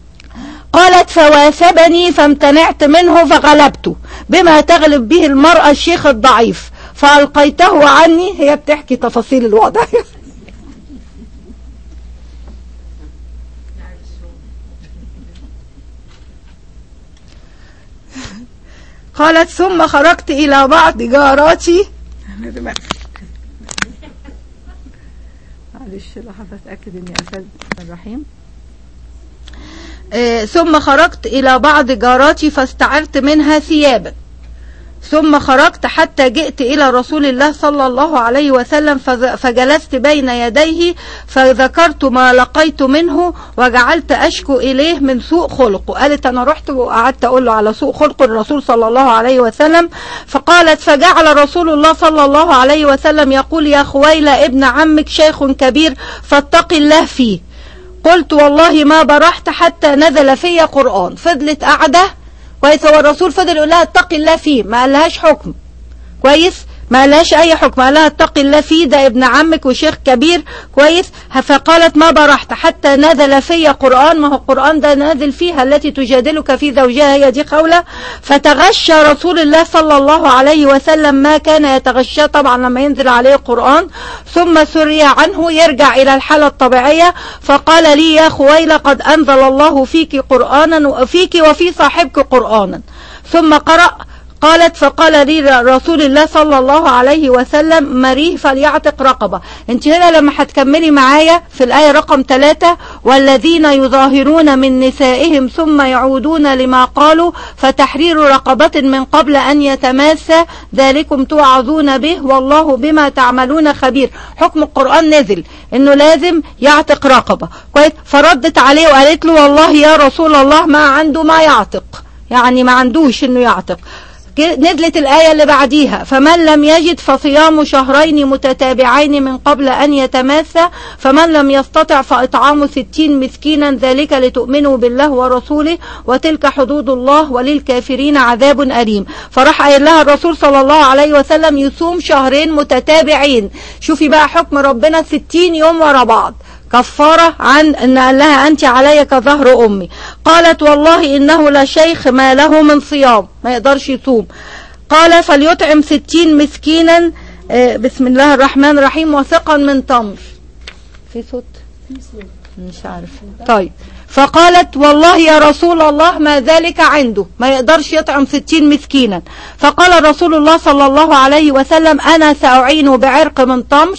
قالت فواسبني فامتنعت منه فغلبته بما تغلب به المرأة الشيخ الضعيف فألقيته عني. هي بتحكي تفاصيل الوضع. قالت ثم خرجت إلى بعض جاراتي. معلش لحظة أتأكد إني أسد الرحيم. آه ثم خرجت إلى بعض جاراتي فاستعرت منها ثيابا ثم خرجت حتى جئت إلى رسول الله صلى الله عليه وسلم فجلست بين يديه فذكرت ما لقيت منه وجعلت أشكو إليه من سوء خلقه. قالت أنا رحت وقعدت أقول له على سوء خلق الرسول صلى الله عليه وسلم. فقالت فجعل رسول الله صلى الله عليه وسلم يقول يا خويلة ابن عمك شيخ كبير فاتق الله فيه. قلت والله ما برحت حتى نزل في قرآن. فضلت قاعدة كويس، هو الرسول فضل يقول لها اتقي الله فيه، ما قالهاش حكم كويس، ما قالهاش اي حكم، قال لها اتقي الله فيه ده ابن عمك وشيخ كبير كويس. فقالت ما برحت حتى نزل في قرآن، ما هو القرآن ده نازل فيها التي تجادلك في زوجها هي دي خولة. فتغشى رسول الله صلى الله عليه وسلم ما كان يتغشى طبعا لما ينزل عليه القرآن، ثم سري عنه يرجع الى الحالة الطبيعية. فقال لي يا خويلة قد انزل الله فيك قرآنا فيك وفي صاحبك قرآنا. ثم قرأ. قالت فقال لي رسول الله صلى الله عليه وسلم مريه فليعتق رقبة. انت هنا لما هتكملي معايا في الآية رقم ثلاثة والذين يظاهرون من نسائهم ثم يعودون لما قالوا فتحرير رقبة من قبل أن يتماسى ذلكم توعظون به والله بما تعملون خبير. حكم القرآن نزل انه لازم يعتق رقبة كويس. فردت عليه وقالت له والله يا رسول الله ما عنده ما يعتق، يعني ما عندوش انه يعتق. نزلت الآية اللي بعديها فمن لم يجد فصيام شهرين متتابعين من قبل أن يتماسى فمن لم يستطع فإطعام ستين مسكينا ذلك لتؤمنوا بالله ورسوله وتلك حدود الله وللكافرين عذاب أليم. فراح قايل لها الرسول صلى الله عليه وسلم يصوم شهرين متتابعين. شوفي بقى حكم ربنا ستين يوم ورا بعض كفارة عن ان قال لها انت علي كظهر امي. قالت والله انه لشيخ ما له من صيام، ما يقدرش يصوم. قال فليطعم ستين مسكينا بسم الله الرحمن الرحيم وثقا من تمر. في صوت مش عارف. طيب فقالت والله يا رسول الله ما ذلك عنده، ما يقدرش يطعم ستين مسكينا. فقال رسول الله صلى الله عليه وسلم انا سأعينه بعرق من تمر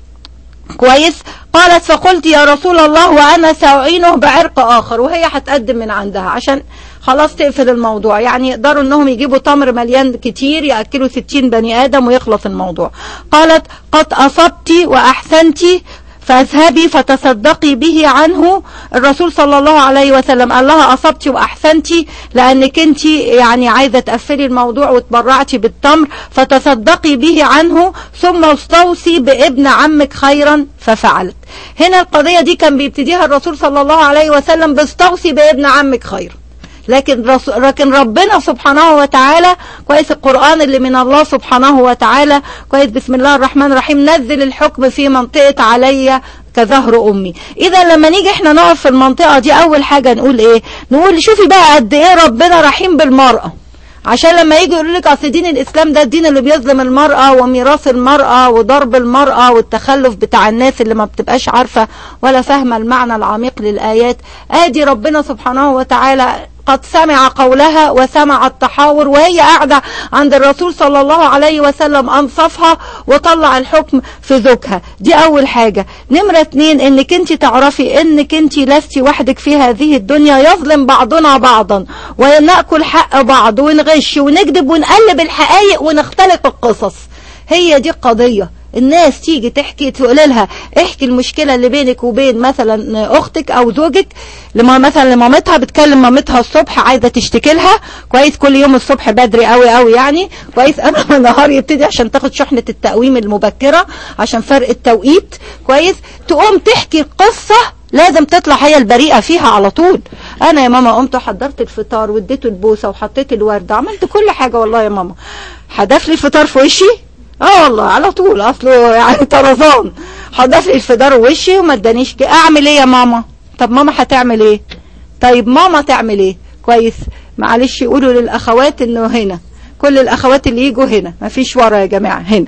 كويس. قالت فقلت يا رسول الله وانا سأعينه بعرق اخر، وهي هتقدم من عندها عشان خلاص تقفل الموضوع، يعني يقدروا انهم يجيبوا تمر مليان كتير يأكلوا ستين بني ادم ويخلص الموضوع. قالت قد اصبتي واحسنتي فاذهبي فتصدقي به عنه. الرسول صلى الله عليه وسلم قال لها اصبتي واحسنتي لانك انت يعني عايزه تقفلي الموضوع وتبرعتي بالتمر، فتصدقي به عنه ثم استوصي بابن عمك خيرا ففعلت. هنا القضيه دي كان بيبتديها الرسول صلى الله عليه وسلم باستوصي بابن عمك خيرا، لكن لكن ربنا سبحانه وتعالى كويس القرآن اللي من الله سبحانه وتعالى كويس بسم الله الرحمن الرحيم نزل الحكم في منطقة علي كظهر امي. اذا لما نيجي احنا نقف في المنطقة دي اول حاجة نقول ايه؟ نقول شوفي بقى قد ايه ربنا رحيم بالمرأة، عشان لما يجي يقول لك اصل دين الاسلام ده الدين اللي بيظلم المرأة وميراث المرأة وضرب المرأة والتخلف بتاع الناس اللي ما بتبقاش عارفة ولا فاهمة المعنى العميق للآيات. ادي ربنا سبحانه وتعالى قد سمع قولها وسمع التحاور وهي قاعدة عند الرسول صلى الله عليه وسلم أنصفها وطلع الحكم في زوجها. دي أول حاجة. نمرة اتنين انك انت تعرفي انك انت لستي وحدك في هذه الدنيا، يظلم بعضنا بعضا ونأكل حق بعض ونغش ونكذب ونقلب الحقائق ونختلق القصص. هي دي القضية. الناس تيجي تحكي تقول لها احكي المشكلة اللي بينك وبين مثلا اختك او زوجك، لما مثلا لمامتها بتكلم مامتها الصبح عايزة تشتكي لها كويس كل يوم الصبح بدري قوي قوي يعني كويس انا النهار يبتدي عشان تاخد شحنة التقويم المبكرة عشان فرق التوقيت كويس، تقوم تحكي القصة لازم تطلع هي البريئة فيها على طول. انا يا ماما قمت وحضرت الفطار واديته البوسة وحطيت الوردة عملت كل حاجة والله يا ماما، حدف لي الفطار في وشي اه والله على طول اصله يعني طرزان، حضف لي الفطار وشي وما ادانيش. اعمل ايه يا ماما؟ طب ماما هتعمل ايه؟ طيب ماما تعمل ايه؟ كويس معلش يقولوا للاخوات انه هنا كل الاخوات اللي يجوا هنا مفيش ورا يا جماعه هنا.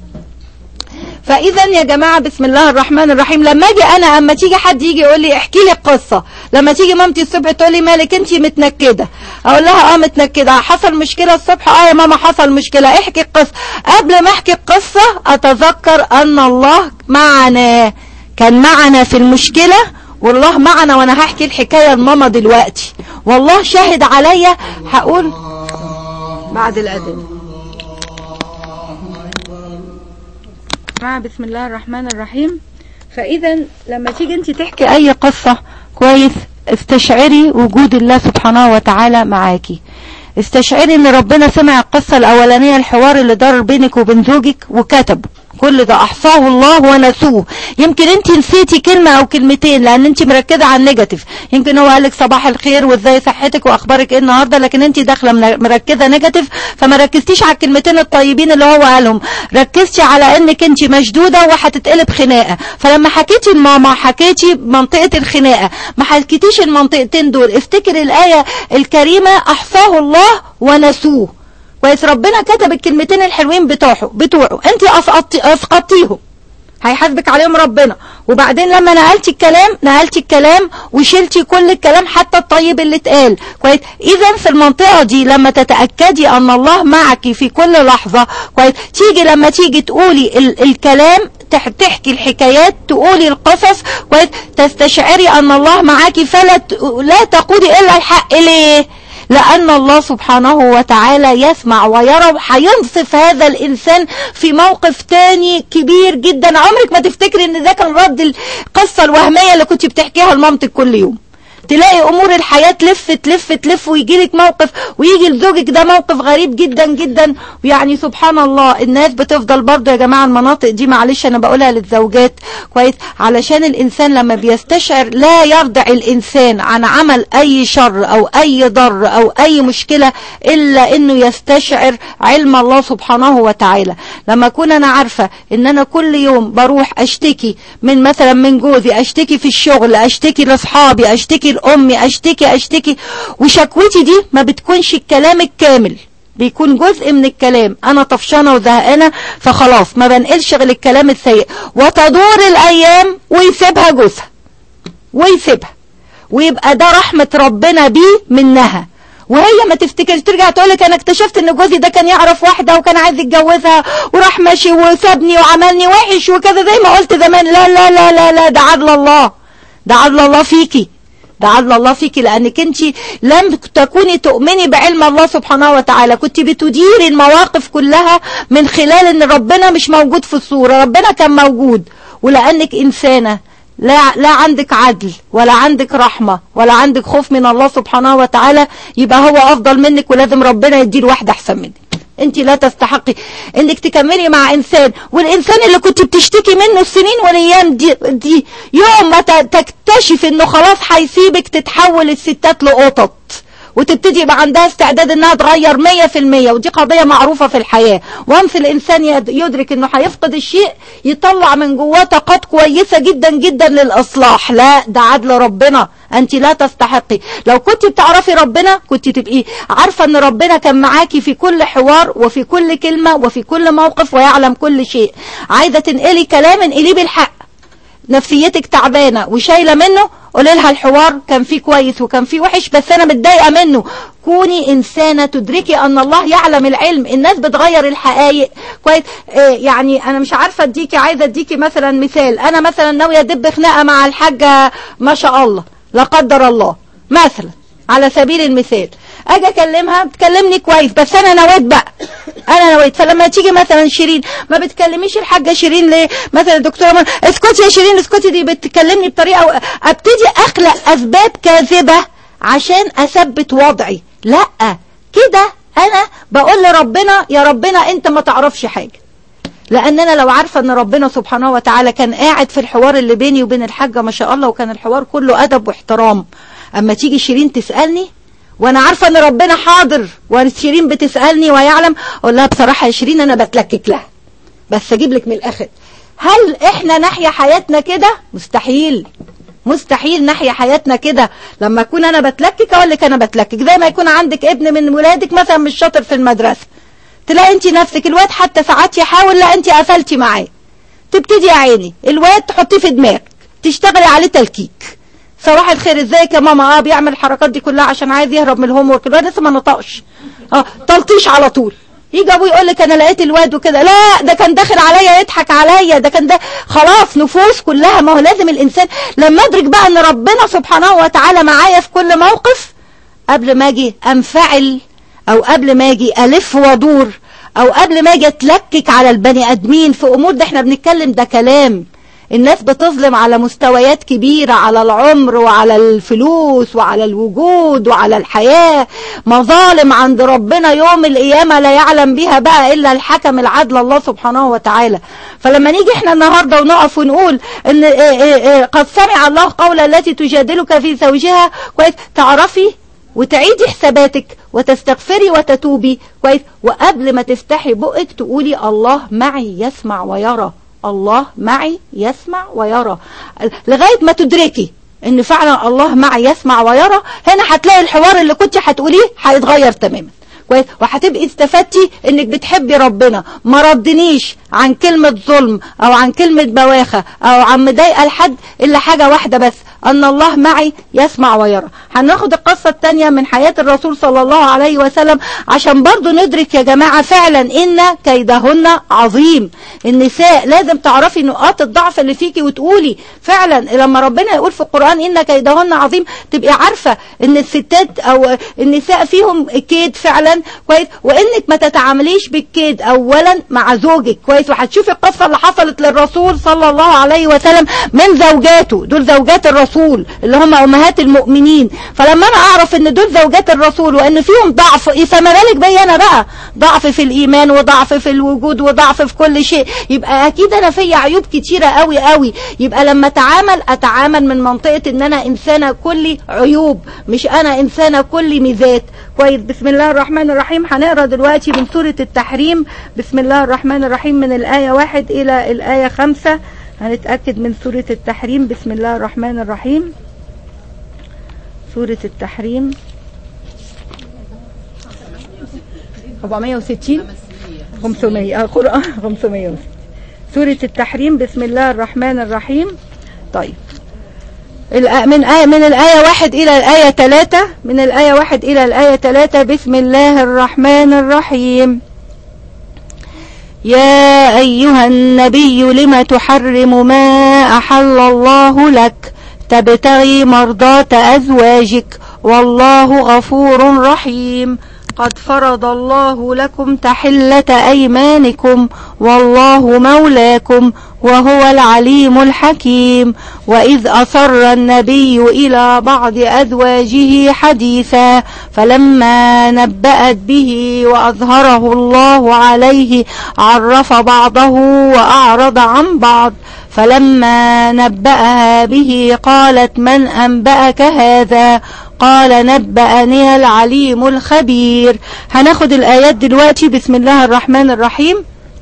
فاذا يا جماعه بسم الله الرحمن الرحيم لما اجي انا اما تيجي حد يجي يقول لي احكي لي القصه، لما تيجي مامتي الصبح تقول لي مالك انت متنكده، اقول لها اه متنكده، حصل مشكله الصبح اه يا ماما حصل مشكله، احكي القصه. قبل ما احكي القصه اتذكر ان الله معنا، كان معنا في المشكله والله معنا. وانا هحكي الحكايه لماما دلوقتي والله شاهد عليا، هقول بعد الاذان جماعة بسم الله الرحمن الرحيم. فإذا لما تيجي انت تحكي أي قصة كويس استشعري وجود الله سبحانه وتعالى معاكي. استشعري ان ربنا سمع القصة الأولانية، الحوار اللي دار بينك وبين زوجك وكتب كل ده، احصاه الله ونسوه. يمكن انت نسيتي كلمة او كلمتين لان انت مركزة على النيجاتيف. يمكن هو قالك صباح الخير وازاي صحتك واخبارك ايه النهاردة، لكن انت داخلة مركزة نيجاتيف، فما ركزتيش على الكلمتين الطيبين اللي هو قالهم، ركزتي على انك انت مشدودة وهتتقلب خناقة. فلما حكيتي الماما حكيتي منطقة الخناقة، ما حكيتيش المنطقتين دول. افتكر الآية الكريمة احصاه الله ونسوه كويس. ربنا كتب الكلمتين الحلوين بتوعه بتوعه انت اسقطتيهم، هيحاسبك عليهم ربنا. وبعدين لما نقلتي الكلام نقلتي الكلام وشلتي كل الكلام حتى الطيب اللي اتقال كويس. اذا في المنطقه دي لما تتاكدي ان الله معك في كل لحظه كويس، تيجي لما تيجي تقولي ال الكلام تحكي الحكايات تقولي القصص كويس، تستشعري ان الله معك، فلا لا تقولي الا الحق. ليه؟ لأن الله سبحانه وتعالى يسمع ويرى، وهينصف هذا الإنسان في موقف تاني كبير جدا. عمرك ما تفتكري ان ده كان رد القصة الوهمية اللي كنت بتحكيها لمامتك كل يوم. تلاقي امور الحياة تلف تلف تلف ويجيلك موقف، ويجي لزوجك ده موقف غريب جدا جدا. ويعني سبحان الله الناس بتفضل برضه يا جماعة. المناطق دي معلش انا بقولها للزوجات كويس، علشان الانسان لما بيستشعر لا يرضع الانسان عن عمل اي شر او اي ضر او اي مشكلة الا انه يستشعر علم الله سبحانه وتعالى. لما اكون انا عارفة ان انا كل يوم بروح اشتكي من مثلا من جوزي، اشتكي في الشغل، اشتكي لاصحابي، اشتكي لأمي، اشتكي اشتكي وشكوتي دي ما بتكونش الكلام الكامل، بيكون جزء من الكلام. انا طفشانه وزهقانه فخلاص ما بنقلش غير الكلام السيء، وتدور الايام ويسيبها جوزها ويسيبها، ويبقى ده رحمه ربنا بيه منها. وهي ما تفتكرش ترجع تقولك انا اكتشفت ان جوزي ده كان يعرف واحده وكان عايز يتجوزها وراح ماشي وسابني وعملني وحش وكذا زي ما قلت زمان. لا لا لا لا لا، ده عدل الله، ده عدل الله فيكي، ده عدل الله فيكي، لانك انت لم تكوني تؤمني بعلم الله سبحانه وتعالى. كنت بتديري المواقف كلها من خلال ان ربنا مش موجود في الصورة. ربنا كان موجود، ولانك انسانة لا لا عندك عدل ولا عندك رحمة ولا عندك خوف من الله سبحانه وتعالى، يبقى هو افضل منك ولازم ربنا يدير واحدة احسن منك. انت لا تستحقي انك تكملي مع انسان، والانسان اللي كنت بتشتكي منه السنين والايام دي, دي يوم ما تكتشف انه خلاص هيسيبك تتحول الستات لقطط، وتبتدي يبقى عندها استعداد انها تغير مية في المية. ودي قضية معروفة في الحياة. وانس الانسان يدرك انه هيفقد الشيء يطلع من جواه طاقات كويسة جدا جدا للاصلاح. لا، ده عدل ربنا، انت لا تستحقي. لو كنت بتعرفي ربنا كنت تبقي عارفة ان ربنا كان معاكي في كل حوار وفي كل كلمة وفي كل موقف ويعلم كل شيء. عايزة تنقلي كلام انقليه بالحق. نفسيتك تعبانة وشايلة منه، قولي لها الحوار كان فيه كويس وكان فيه وحش بس انا متضايقة منه. كوني انسانة تدركي ان الله يعلم العلم. الناس بتغير الحقائق كويس. إيه يعني انا مش عارفة اديكي، عايزة اديكي مثلا مثال. انا مثلا ناوية ادب خناقة مع الحاجة ما شاء الله لا قدر الله مثلا على سبيل المثال، اجي اكلمها بتكلمني كويس بس انا نويت بقى انا نويت. فلما تيجي مثلا شيرين ما بتكلميش الحاجه شيرين ليه؟ مثلا دكتوره من اسكتي يا شيرين اسكتي، دي بتكلمني بطريقه، ابتدي اخلق اسباب كاذبه عشان اثبت وضعي. لا، كده انا بقول لربنا يا ربنا انت ما تعرفش حاجه. لان انا لو عارفه ان ربنا سبحانه وتعالى كان قاعد في الحوار اللي بيني وبين الحاجه ما شاء الله، وكان الحوار كله ادب واحترام، اما تيجي شيرين تسالني وانا عارفه ان ربنا حاضر وشيرين بتسالني ويعلم، اقول لها بصراحه يا شيرين انا بتلكك لها بس اجيب لك من الاخر. هل احنا نحيا حياتنا كده؟ مستحيل مستحيل نحيا حياتنا كده. لما اكون انا بتلكك اقول لك انا بتلكك. زي ما يكون عندك ابن من ولادك مثلا مش شاطر في المدرسه، تلاقي انت نفسك الواد حتى ساعات يحاول، لا انت قفلتي معاه، تبتدي يا عيني الواد تحطيه في دماغك تشتغلي عليه تلكيك. صباح الخير ازيك يا ماما، اه بيعمل الحركات دي كلها عشان عايز يهرب من الهوم ورك، الواد لسه ما نطقش، اه تلطيش على طول. يجي ابوي يقول لك انا لقيت الواد وكده، لا ده كان داخل عليا يضحك عليا، ده كان ده خلاص نفوس كلها. ما هو لازم الانسان لما ادرك بقى ان ربنا سبحانه وتعالى معايا في كل موقف، قبل ما اجي انفعل او قبل ما اجي الف وادور او قبل ما اجي اتلكك على البني ادمين في امور، ده احنا بنتكلم ده كلام. الناس بتظلم على مستويات كبيرة، على العمر وعلى الفلوس وعلى الوجود وعلى الحياة، مظالم عند ربنا يوم القيامة لا يعلم بها بقى إلا الحكم العدل الله سبحانه وتعالى. فلما نيجي احنا النهاردة ونقف ونقول ان قد سمع الله قول التي تجادلك في زوجها، كويس، تعرفي وتعيدي حساباتك وتستغفري وتتوبي، كويس، وقبل ما تفتحي بقك تقولي الله معي يسمع ويرى، الله معي يسمع ويرى، لغاية ما تدركي ان فعلا الله معي يسمع ويرى. هنا هتلاقي الحوار اللي كنت هتقوليه هيتغير تماما، كويس، وهتبقي استفدتي انك بتحبي ربنا، ما ردنيش عن كلمة ظلم او عن كلمة بواخة او عن مضايقة لحد الا حاجة واحدة بس، ان الله معي يسمع ويرى. هناخد القصة التانية من حياة الرسول صلى الله عليه وسلم عشان برضو ندرك يا جماعة فعلا ان كيدهن عظيم. النساء لازم تعرفي نقاط الضعف اللي فيكي وتقولي فعلا لما ربنا يقول في القرآن ان كيدهن عظيم، تبقي عارفة ان الستات او النساء فيهم كيد فعلا، كويس، وانك ما تتعامليش بالكيد اولا مع زوجك، كويس. وهتشوفي القصة اللي حصلت للرسول صلى الله عليه وسلم من زوجاته، دول زوجات الرسول اللي هم امهات المؤمنين. فلما انا اعرف ان دول زوجات الرسول وان فيهم ضعف، فما بالك بي انا بقى، ضعف في الايمان وضعف في الوجود وضعف في كل شيء، يبقى اكيد انا في عيوب كتيرة قوي قوي. يبقى لما اتعامل اتعامل من منطقة ان انا انسانة كل عيوب، مش انا انسانة كل ميزات، كويس. بسم الله الرحمن الرحيم. هنقرأ دلوقتي من سورة التحريم، بسم الله الرحمن الرحيم، من الآية واحد إلى الآية خمسة. هنتأكد من سورة التحريم. بسم الله الرحمن الرحيم، سورة التحريم أربعمائة وستين خمسمائة، آه قرآن خمسمائة وستين. سورة التحريم، بسم الله الرحمن الرحيم. طيب، من آية من الآية واحد إلى الآية ثلاثة، من الآية واحد إلى الآية ثلاثة. بسم الله الرحمن الرحيم. يا أيها النبي لم تحرم ما أحل الله لك تبتغي مرضات أزواجك والله غفور رحيم. قد فرض الله لكم تحلة أيمانكم والله مولاكم وهو العليم الحكيم. وإذ أصر النبي إلى بعض أزواجه حديثا فلما نبأت به وأظهره الله عليه عرف بعضه وأعرض عن بعض. فلما نبأها به قالت من أنبأك هذا؟ قال نبأني العليم الخبير. هناخد الآيات دلوقتي. بسم الله الرحمن الرحيم.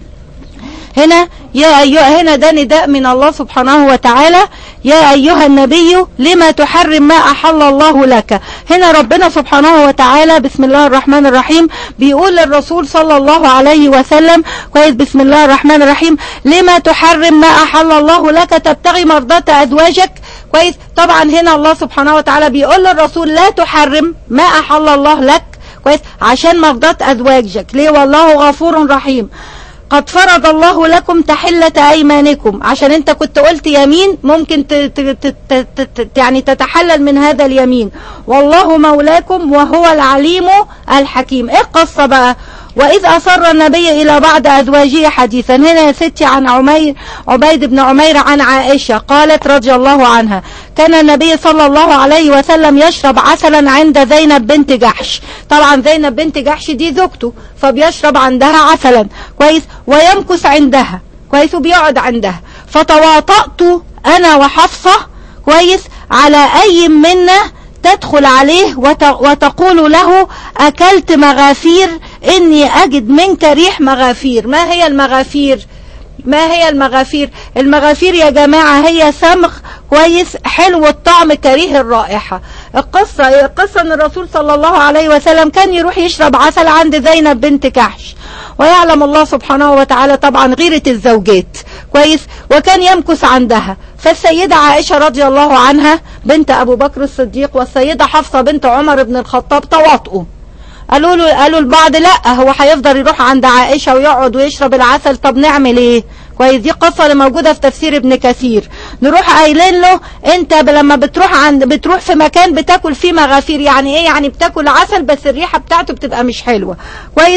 هنا يا أيها، هنا ده نداء من الله سبحانه وتعالى، يا أيها النبي لما تحرم ما أحل الله لك. هنا ربنا سبحانه وتعالى بسم الله الرحمن الرحيم بيقول للرسول صلى الله عليه وسلم، كويس، بسم الله الرحمن الرحيم، لما تحرم ما أحل الله لك تبتغي مرضات أزواجك، كويس. طبعا هنا الله سبحانه وتعالى بيقول للرسول لا تحرم ما أحل الله لك، كويس، عشان مرضات أزواجك. ليه؟ والله غفور رحيم. قد فرض الله لكم تحلة أيمانكم، عشان انت كنت قلت يمين ممكن ت ت ت ت يعني تتحلل من هذا اليمين. والله مولاكم وهو العليم الحكيم. ايه القصة بقى؟ وإذ أصر النبي إلى بعض أزواجه حديثا. هنا يا ستي عن عمير عبيد بن عمير عن عائشة قالت رضي الله عنها كان النبي صلى الله عليه وسلم يشرب عسلا عند زينب بنت جحش. طبعا زينب بنت جحش دي زوجته، فبيشرب عندها عسلا، كويس، ويمكث عندها، كويس، وبيقعد عندها. فتواطأت أنا وحفصة، كويس، على أي منا تدخل عليه وتقول له أكلت مغافير إني أجد منك ريح مغافير. ما هي المغافير؟ ما هي المغافير؟ المغافير يا جماعة هي سمغ، كويس، حلو الطعم كريه الرائحة. القصة القصة ان الرسول صلى الله عليه وسلم كان يروح يشرب عسل عند زينب بنت جحش، ويعلم الله سبحانه وتعالى طبعا غيرة الزوجات، كويس، وكان يمكث عندها. فالسيدة عائشة رضي الله عنها بنت أبو بكر الصديق والسيدة حفصة بنت عمر بن الخطاب تواطؤوا، قالوا له قالوا البعض لا هو هيفضل يروح عند عائشة ويقعد ويشرب العسل، طب نعمل ايه؟ كويس. دي قصة اللي موجودة في تفسير ابن كثير. نروح قايلين له انت لما بتروح عند بتروح في مكان بتاكل فيه مغافير، يعني ايه؟ يعني بتاكل عسل بس الريحة بتاعته بتبقى مش حلوة، كويس.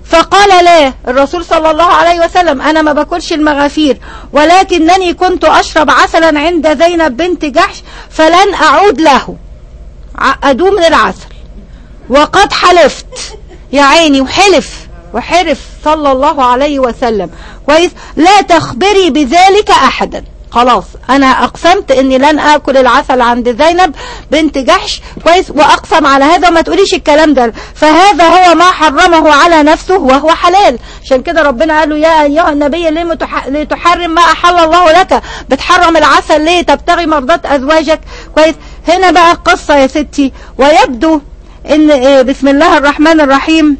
فقال لا الرسول صلى الله عليه وسلم أنا ما باكلش المغافير، ولكنني كنت أشرب عسلا عند زينب بنت جحش فلن أعود له. عقدوه من العسل وقد حلفت، يا عيني، وحلف وحرف صلى الله عليه وسلم كويس، لا تخبري بذلك أحدا. خلاص أنا أقسمت إني لن آكل العسل عند زينب بنت جحش كويس، وأقسم على هذا وما تقوليش الكلام ده، فهذا هو ما حرمه على نفسه وهو حلال. عشان كده ربنا قال له يا أيها النبي ليه تحرم ما أحل الله لك، بتحرم العسل ليه؟ تبتغي مرضات أزواجك كويس. هنا بقى القصة يا ستي، ويبدو إن بسم الله الرحمن الرحيم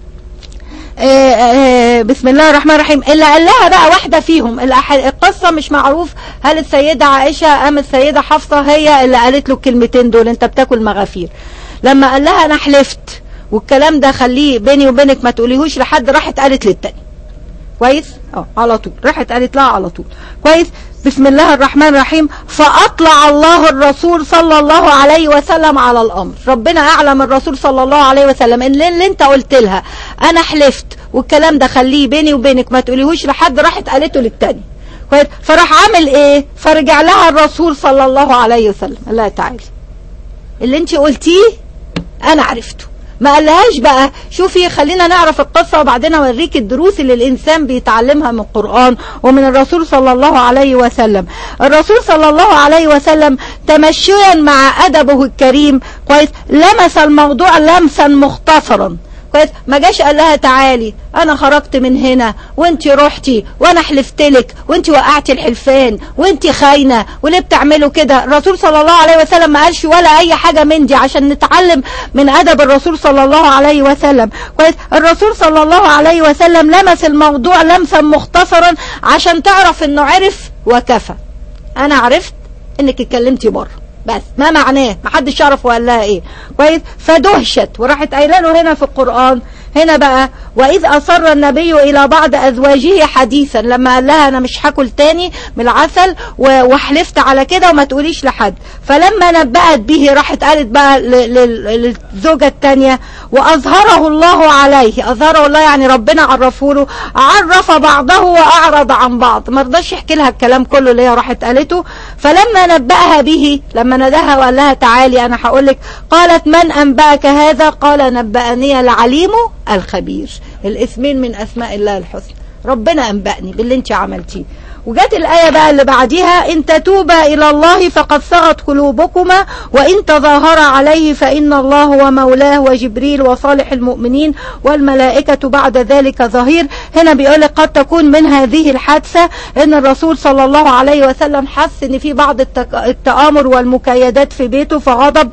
آآ آآ بسم الله الرحمن الرحيم اللي قال لها بقى واحدة فيهم. القصة مش معروف هل السيدة عائشة أم السيدة حفصة هي اللي قالت له الكلمتين دول، انت بتاكل مغافير. لما قال لها انا حلفت والكلام ده خليه بيني وبينك ما تقوليهوش لحد، راحت قالت للتاني كويس، اه على طول راحت قالت لها على طول كويس. بسم الله الرحمن الرحيم فأطلع الله الرسول صلى الله عليه وسلم على الأمر. ربنا أعلم الرسول صلى الله عليه وسلم ان اللي انت قلت لها انا حلفت والكلام ده خليه بيني وبينك ما تقوليهوش لحد، راحت قالته للتاني كويس. فراح عامل ايه؟ فرجع لها الرسول صلى الله عليه وسلم قال لها تعالي اللي انت قلتيه انا عرفته. ما قالهاش بقى شوفي خلينا نعرف القصة وبعدين اوريك الدروس اللي الانسان بيتعلمها من القرآن ومن الرسول صلى الله عليه وسلم. الرسول صلى الله عليه وسلم تمشيا مع ادبه الكريم كويس لمس الموضوع لمسا مختصرا كويس. ما جاش قال لها تعالي انا خرجت من هنا وانت رحتي وانا حلفتلك وانت وقعتي الحلفان وانت خاينه وليه بتعملوا كده. الرسول صلى الله عليه وسلم ما قالش ولا اي حاجه من دي عشان نتعلم من ادب الرسول صلى الله عليه وسلم كويس. الرسول صلى الله عليه وسلم لمس الموضوع لمسا مختصرا عشان تعرف انه عرف وكفى. انا عرفت انك اتكلمتي بره بس ما معناه، ما حدش يعرف وقال لها ايه كويس. فدهشت وراحت قايله له هنا في القرآن هنا بقى وإذ أصر النبي إلى بعض أزواجه حديثا، لما قال لها أنا مش هاكل تاني من العسل وحلفت على كده وما تقوليش لحد. فلما نبأت به راحت قالت بقى للزوجة التانية وأظهره الله عليه. أظهره الله يعني ربنا عرفه له، عرف بعضه وأعرض عن بعض، ما رضاش يحكي لها الكلام كله اللي هي راحت قالته. فلما نبأها به لما نداها وقال لها تعالي أنا هقول لك، قالت من أنبأك هذا؟ قال نبأني العليم الخبير. الاسمين من اسماء الله الحسنى، ربنا انبأني باللي انت عملتيه. وجات الآية بقى اللي بعديها إن تتوبا إلى الله فقد صغت قلوبكما وإن تظاهر عليه فإن الله هو مولاه وجبريل وصالح المؤمنين والملائكة بعد ذلك ظهير. هنا بيقول لك قد تكون من هذه الحادثة إن الرسول صلى الله عليه وسلم حس إن في بعض التآمر والمكايدات في بيته فغضب،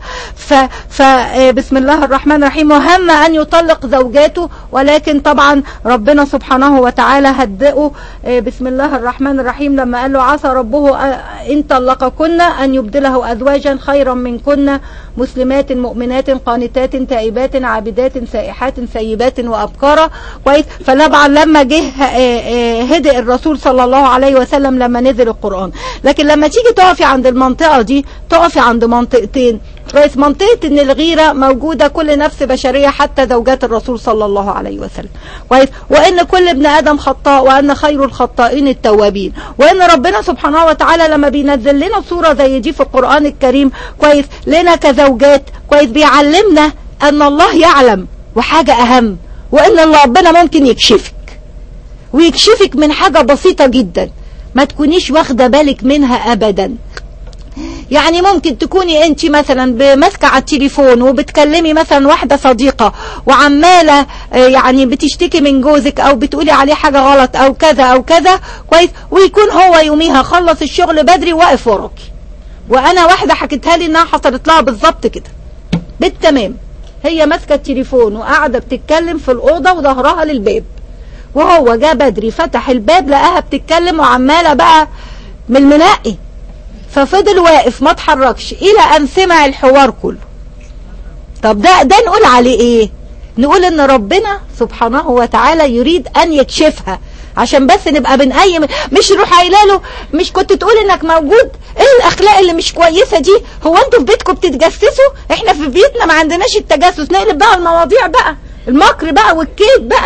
فبسم الله الرحمن الرحيم وهم أن يطلق زوجاته، ولكن طبعا ربنا سبحانه وتعالى هدئه. بسم الله الرحمن الرحيم لما قال له عسى ربه إن طلقكن أن يبدله أزواجا خيرا منكن مسلمات مؤمنات قانتات تائبات عابدات سائحات سيبات وأبكارا كويس. فطبعا لما جه هدئ الرسول صلى الله عليه وسلم لما نزل القرآن. لكن لما تيجي تقفي عند المنطقة دي تقفي عند منطقتين كويس. منطقة ان الغيرة موجودة كل نفس بشرية حتى زوجات الرسول صلى الله عليه وسلم كويس، وان كل ابن ادم خطاء وان خير الخطائين التوابين، وان ربنا سبحانه وتعالى لما بينزل لنا صورة زي دي في القرآن الكريم كويس لنا كزوجات كويس بيعلمنا ان الله يعلم، وحاجة اهم وان ربنا ممكن يكشفك ويكشفك من حاجة بسيطة جدا ما تكونيش واخدة بالك منها ابدا. يعني ممكن تكوني انت مثلا ماسكه على التليفون وبتكلمي مثلا واحده صديقه وعماله يعني بتشتكي من جوزك او بتقولي عليه حاجه غلط او كذا او كذا كويس، ويكون هو يوميها خلص الشغل بدري واقف وراكي. وانا واحده حكيتها لي انها حصلت لها بالظبط كده بالتمام. هي ماسكه التليفون وقاعده بتتكلم في الاوضه وظهرها للباب، وهو جاء بدري فتح الباب لقاها بتتكلم وعماله بقى من المنقي، ففضل واقف ما اتحركش الى ان سمع الحوار كله. طب ده ده نقول عليه ايه؟ نقول ان ربنا سبحانه وتعالى يريد ان يكشفها عشان بس نبقى بنقيم، مش نروح قايله له مش كنت تقول انك موجود؟ ايه الاخلاق اللي مش كويسه دي؟ هو انتوا في بيتكم بتتجسسوا؟ احنا في بيتنا ما عندناش التجسس. نقلب بقى المواضيع بقى المكر بقى والكيد بقى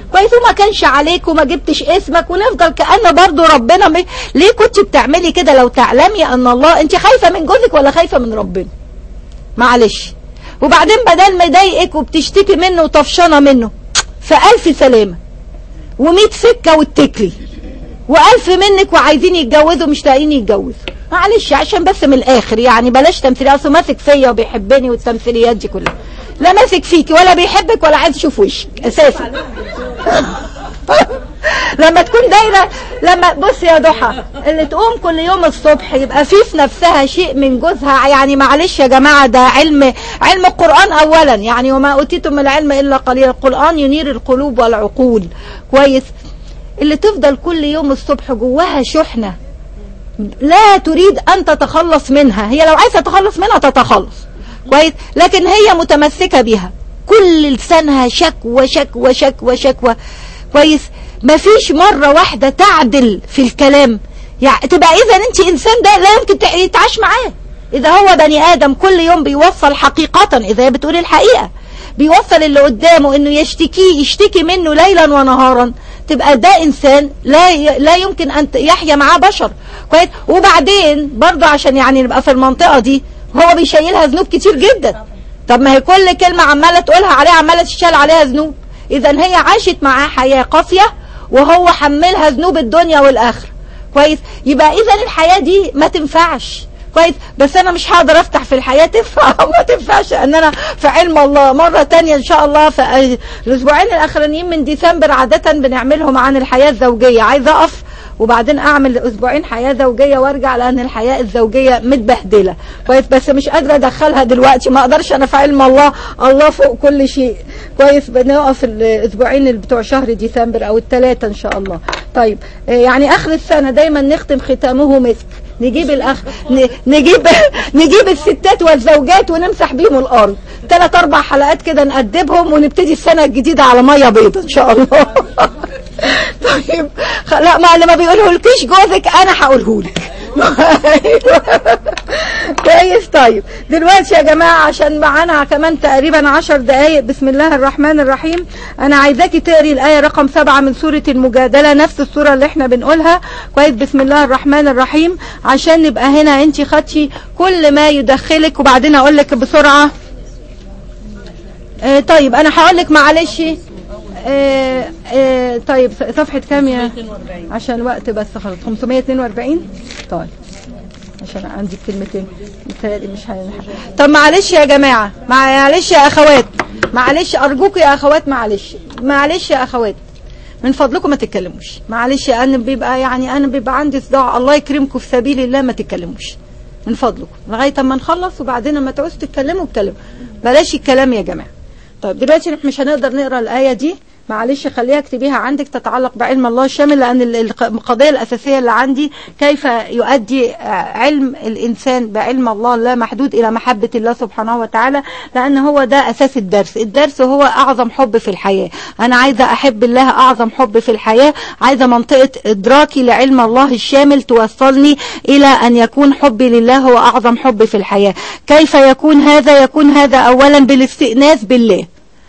كويس، وما كانش عليك وما جبتش اسمك، ونفضل كأن برضو ربنا م... ليه كنت بتعملي كده لو تعلمي ان الله؟ انت خايفة من جوزك ولا خايفة من ربنا؟ معلش. وبعدين بدل ما يضايقك وبتشتكي منه وطفشانة منه، فألف سلامة وميت سكة واتكلي، وألف منك وعايزين يتجوزوا مش لاقيين يتجوزوا. معلش عشان بس من الآخر يعني بلاش تمثيلية، اصله ماسك فيا وبيحبني والتمثيليات دي كلها. لا ماسك فيكي ولا بيحبك ولا عايز يشوف وشك اساسا. لما تكون دايره، لما بص يا ضحى اللي تقوم كل يوم الصبح يبقى في في نفسها شيء من جوزها، يعني معلش يا جماعه ده علم علم القران اولا، يعني وما اوتيتم من العلم الا قليلا، القران ينير القلوب والعقول. كويس. اللي تفضل كل يوم الصبح جواها شحنه لا تريد ان تتخلص منها، هي لو عايزه تتخلص منها تتخلص. كويس. لكن هي متمسكة بيها، كل لسانها شكوى شكوى شكوى شكوى. كويس. مفيش مرة واحدة تعدل في الكلام، يعني تبقى اذا انت انسان ده لا يمكن يتعاش معاه. اذا هو بني ادم كل يوم بيوصل حقيقة، اذا هي بتقول الحقيقة، بيوصل اللي قدامه انه يشتكي يشتكي منه ليلا ونهارا، تبقى ده انسان لا لا يمكن ان يحيا معاه بشر. كويس. وبعدين برضه عشان يعني نبقى في المنطقة دي، هو بيشيلها ذنوب كتير جدا. طب ما هي كل كلمة عمالة تقولها عليها عمالة تشيل عليها ذنوب، اذا هي عاشت معاه حياة قاسية وهو حملها ذنوب الدنيا والاخرة. كويس. يبقى اذا الحياة دي ما تنفعش. كويس. بس انا مش هقدر افتح في الحياة تنفع او ما تنفعش، ان انا في علم الله مرة تانية ان شاء الله في الاسبوعين الاخرانيين من ديسمبر عادة بنعملهم عن الحياة الزوجية. عايزة اقف وبعدين اعمل اسبوعين حياة زوجية وارجع، لان الحياة الزوجية متبهدلة. كويس. بس مش قادرة ادخلها دلوقتي، ما اقدرش انا في علم الله، الله فوق كل شيء. كويس. بنقف الاسبوعين اللي بتوع شهر ديسمبر او الثلاثة ان شاء الله. طيب يعني اخر السنة دايما نختم ختامه مسك، نجيب الاخ نجيب نجيب الستات والزوجات ونمسح بيهم الارض، ثلاث اربع حلقات كده نقدبهم ونبتدي السنة الجديدة على مية بيضة ان شاء الله. طيب لا، ما اللي ما بيقوله لكيش جوزك انا هقوله لك. كويس. طيب دلوقتي يا جماعة عشان معانا كمان تقريبا عشر دقايق، بسم الله الرحمن الرحيم، انا عايزاكي تقري الآية رقم سبعة من سورة المجادلة، نفس السورة اللي احنا بنقولها. كويس. بسم الله الرحمن الرحيم، عشان نبقى هنا انت خدتي كل ما يدخلك، وبعدين اقول لك بسرعة. اه طيب انا هقول لك معلش. اه اه طيب صفحة كام يا عشان الوقت بس خلاص؟ خمسمية واتنين واربعين. طيب عشان عندي كلمتين متهيألي مش هنلحق. طب معلش يا جماعة، معلش يا اخوات، معلش ارجوك يا اخوات، معلش معلش يا اخوات من فضلكم ما تتكلموش. معلش انا بيبقى يعني انا بيبقى عندي صداع، الله يكرمكم في سبيل الله ما تتكلموش من فضلكم لغايه اما نخلص، وبعدين لما تعوزوا تتكلموا اتكلموا، بلاش الكلام يا جماعه. طيب دلوقتي مش هنقدر نقرا الايه دي، معلش خليها اكتبيها عندك، تتعلق بعلم الله الشامل، لان القضيه الاساسيه اللي عندي كيف يؤدي علم الانسان بعلم الله لا محدود الى محبه الله سبحانه وتعالى، لان هو ده اساس الدرس. الدرس هو اعظم حب في الحياه، انا عايزه احب الله اعظم حب في الحياه، عايزه منطقه ادراكي لعلم الله الشامل توصلني الى ان يكون حبي لله هو اعظم حب في الحياه. كيف يكون هذا؟ يكون هذا اولا بالاستئناس بالله،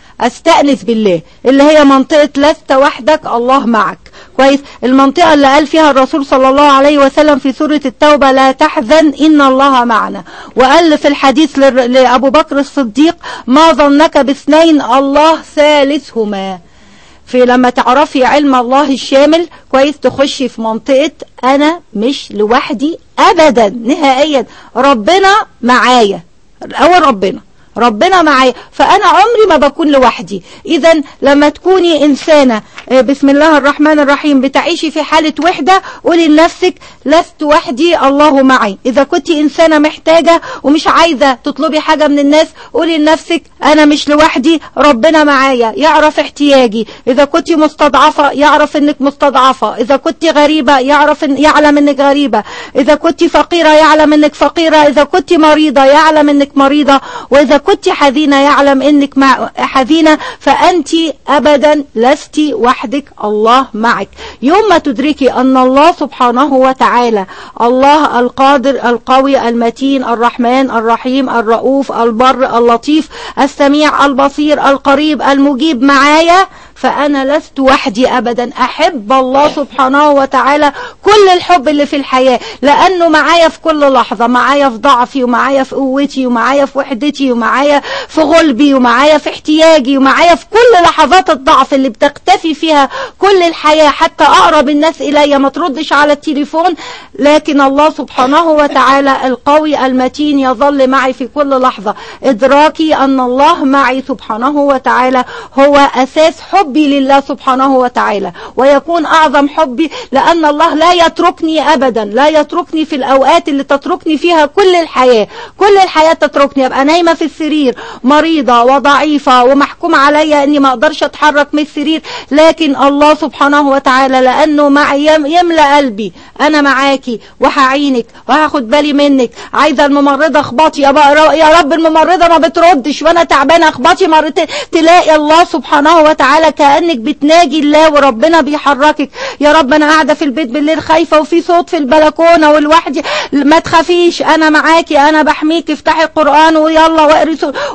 استأنس بالله، اللي هي منطقة لست وحدك الله معك. كويس. المنطقة اللي قال فيها الرسول صلى الله عليه وسلم في سورة التوبة لا تحزن إن الله معنا، وقال في الحديث لأبو بكر الصديق ما ظنك باثنين الله ثالثهما. في لما تعرفي علم الله الشامل كويس تخشي في منطقة أنا مش لوحدي أبدا نهائيا، ربنا معايا، الأول ربنا ربنا معايا، فأنا عمري ما بكون لوحدي. إذا لما تكوني إنسانة بسم الله الرحمن الرحيم بتعيشي في حالة وحدة، قولي لنفسك لست وحدي الله معي. إذا كنت إنسانة محتاجة ومش عايزة تطلبي حاجة من الناس، قولي لنفسك أنا مش لوحدي ربنا معايا، يعرف احتياجي. إذا كنت مستضعفة يعرف إنك مستضعفة، إذا كنت غريبة يعرف إن يعلم إنك غريبة، إذا كنت فقيرة يعلم إنك فقيرة، إذا كنت مريضة يعلم إنك مريضة، وإذا كنت حزينة يعلم انك مع حزينة، فانت ابدا لست وحدك الله معك. يوم ما تدركي ان الله سبحانه وتعالى الله القادر القوي المتين الرحمن الرحيم الرؤوف البر اللطيف السميع البصير القريب المجيب معايا، فأنا لست وحدي أبدا. أحب الله سبحانه وتعالى كل الحب اللي في الحياة، لأنه معايا في كل لحظة، معايا في ضعفي ومعايا في قوتي ومعايا في وحدتي ومعايا في غلبي ومعايا في احتياجي ومعايا في كل لحظات الضعف اللي بتختفي فيها كل الحياة، حتى أقرب الناس إلي ما تردش على التليفون، لكن الله سبحانه وتعالى القوي المتين يظل معي في كل لحظة. إدراكي أن الله معي سبحانه وتعالى هو أساس حبي لله سبحانه وتعالى، ويكون أعظم حبي لأن الله لا يتركني أبدا، لا يتركني في الأوقات اللي تتركني فيها كل الحياة، كل الحياة تتركني، أبقى نايمة في السرير مريضة وضعيفة ومحكوم عليا أني ما أقدرش أتحرك من السرير، لكن الله سبحانه وتعالى لأنه معي يملأ قلبي، أنا معاكي وهعينك وهاخد بالي منك. عايزة الممرضة اخبطي يا رب، الممرضة ما بتردش وأنا تعبانة، اخبطي مرتين، تلاقي الله سبحانه وتعالى كأنك بتناجي الله وربنا بيحركك. يا رب أنا قاعدة في البيت بالليل خايفة وفي صوت في البلكونة والوحدي، ما تخافيش أنا معاكي، أنا بحميك، افتحي القرآن ويلا واقري.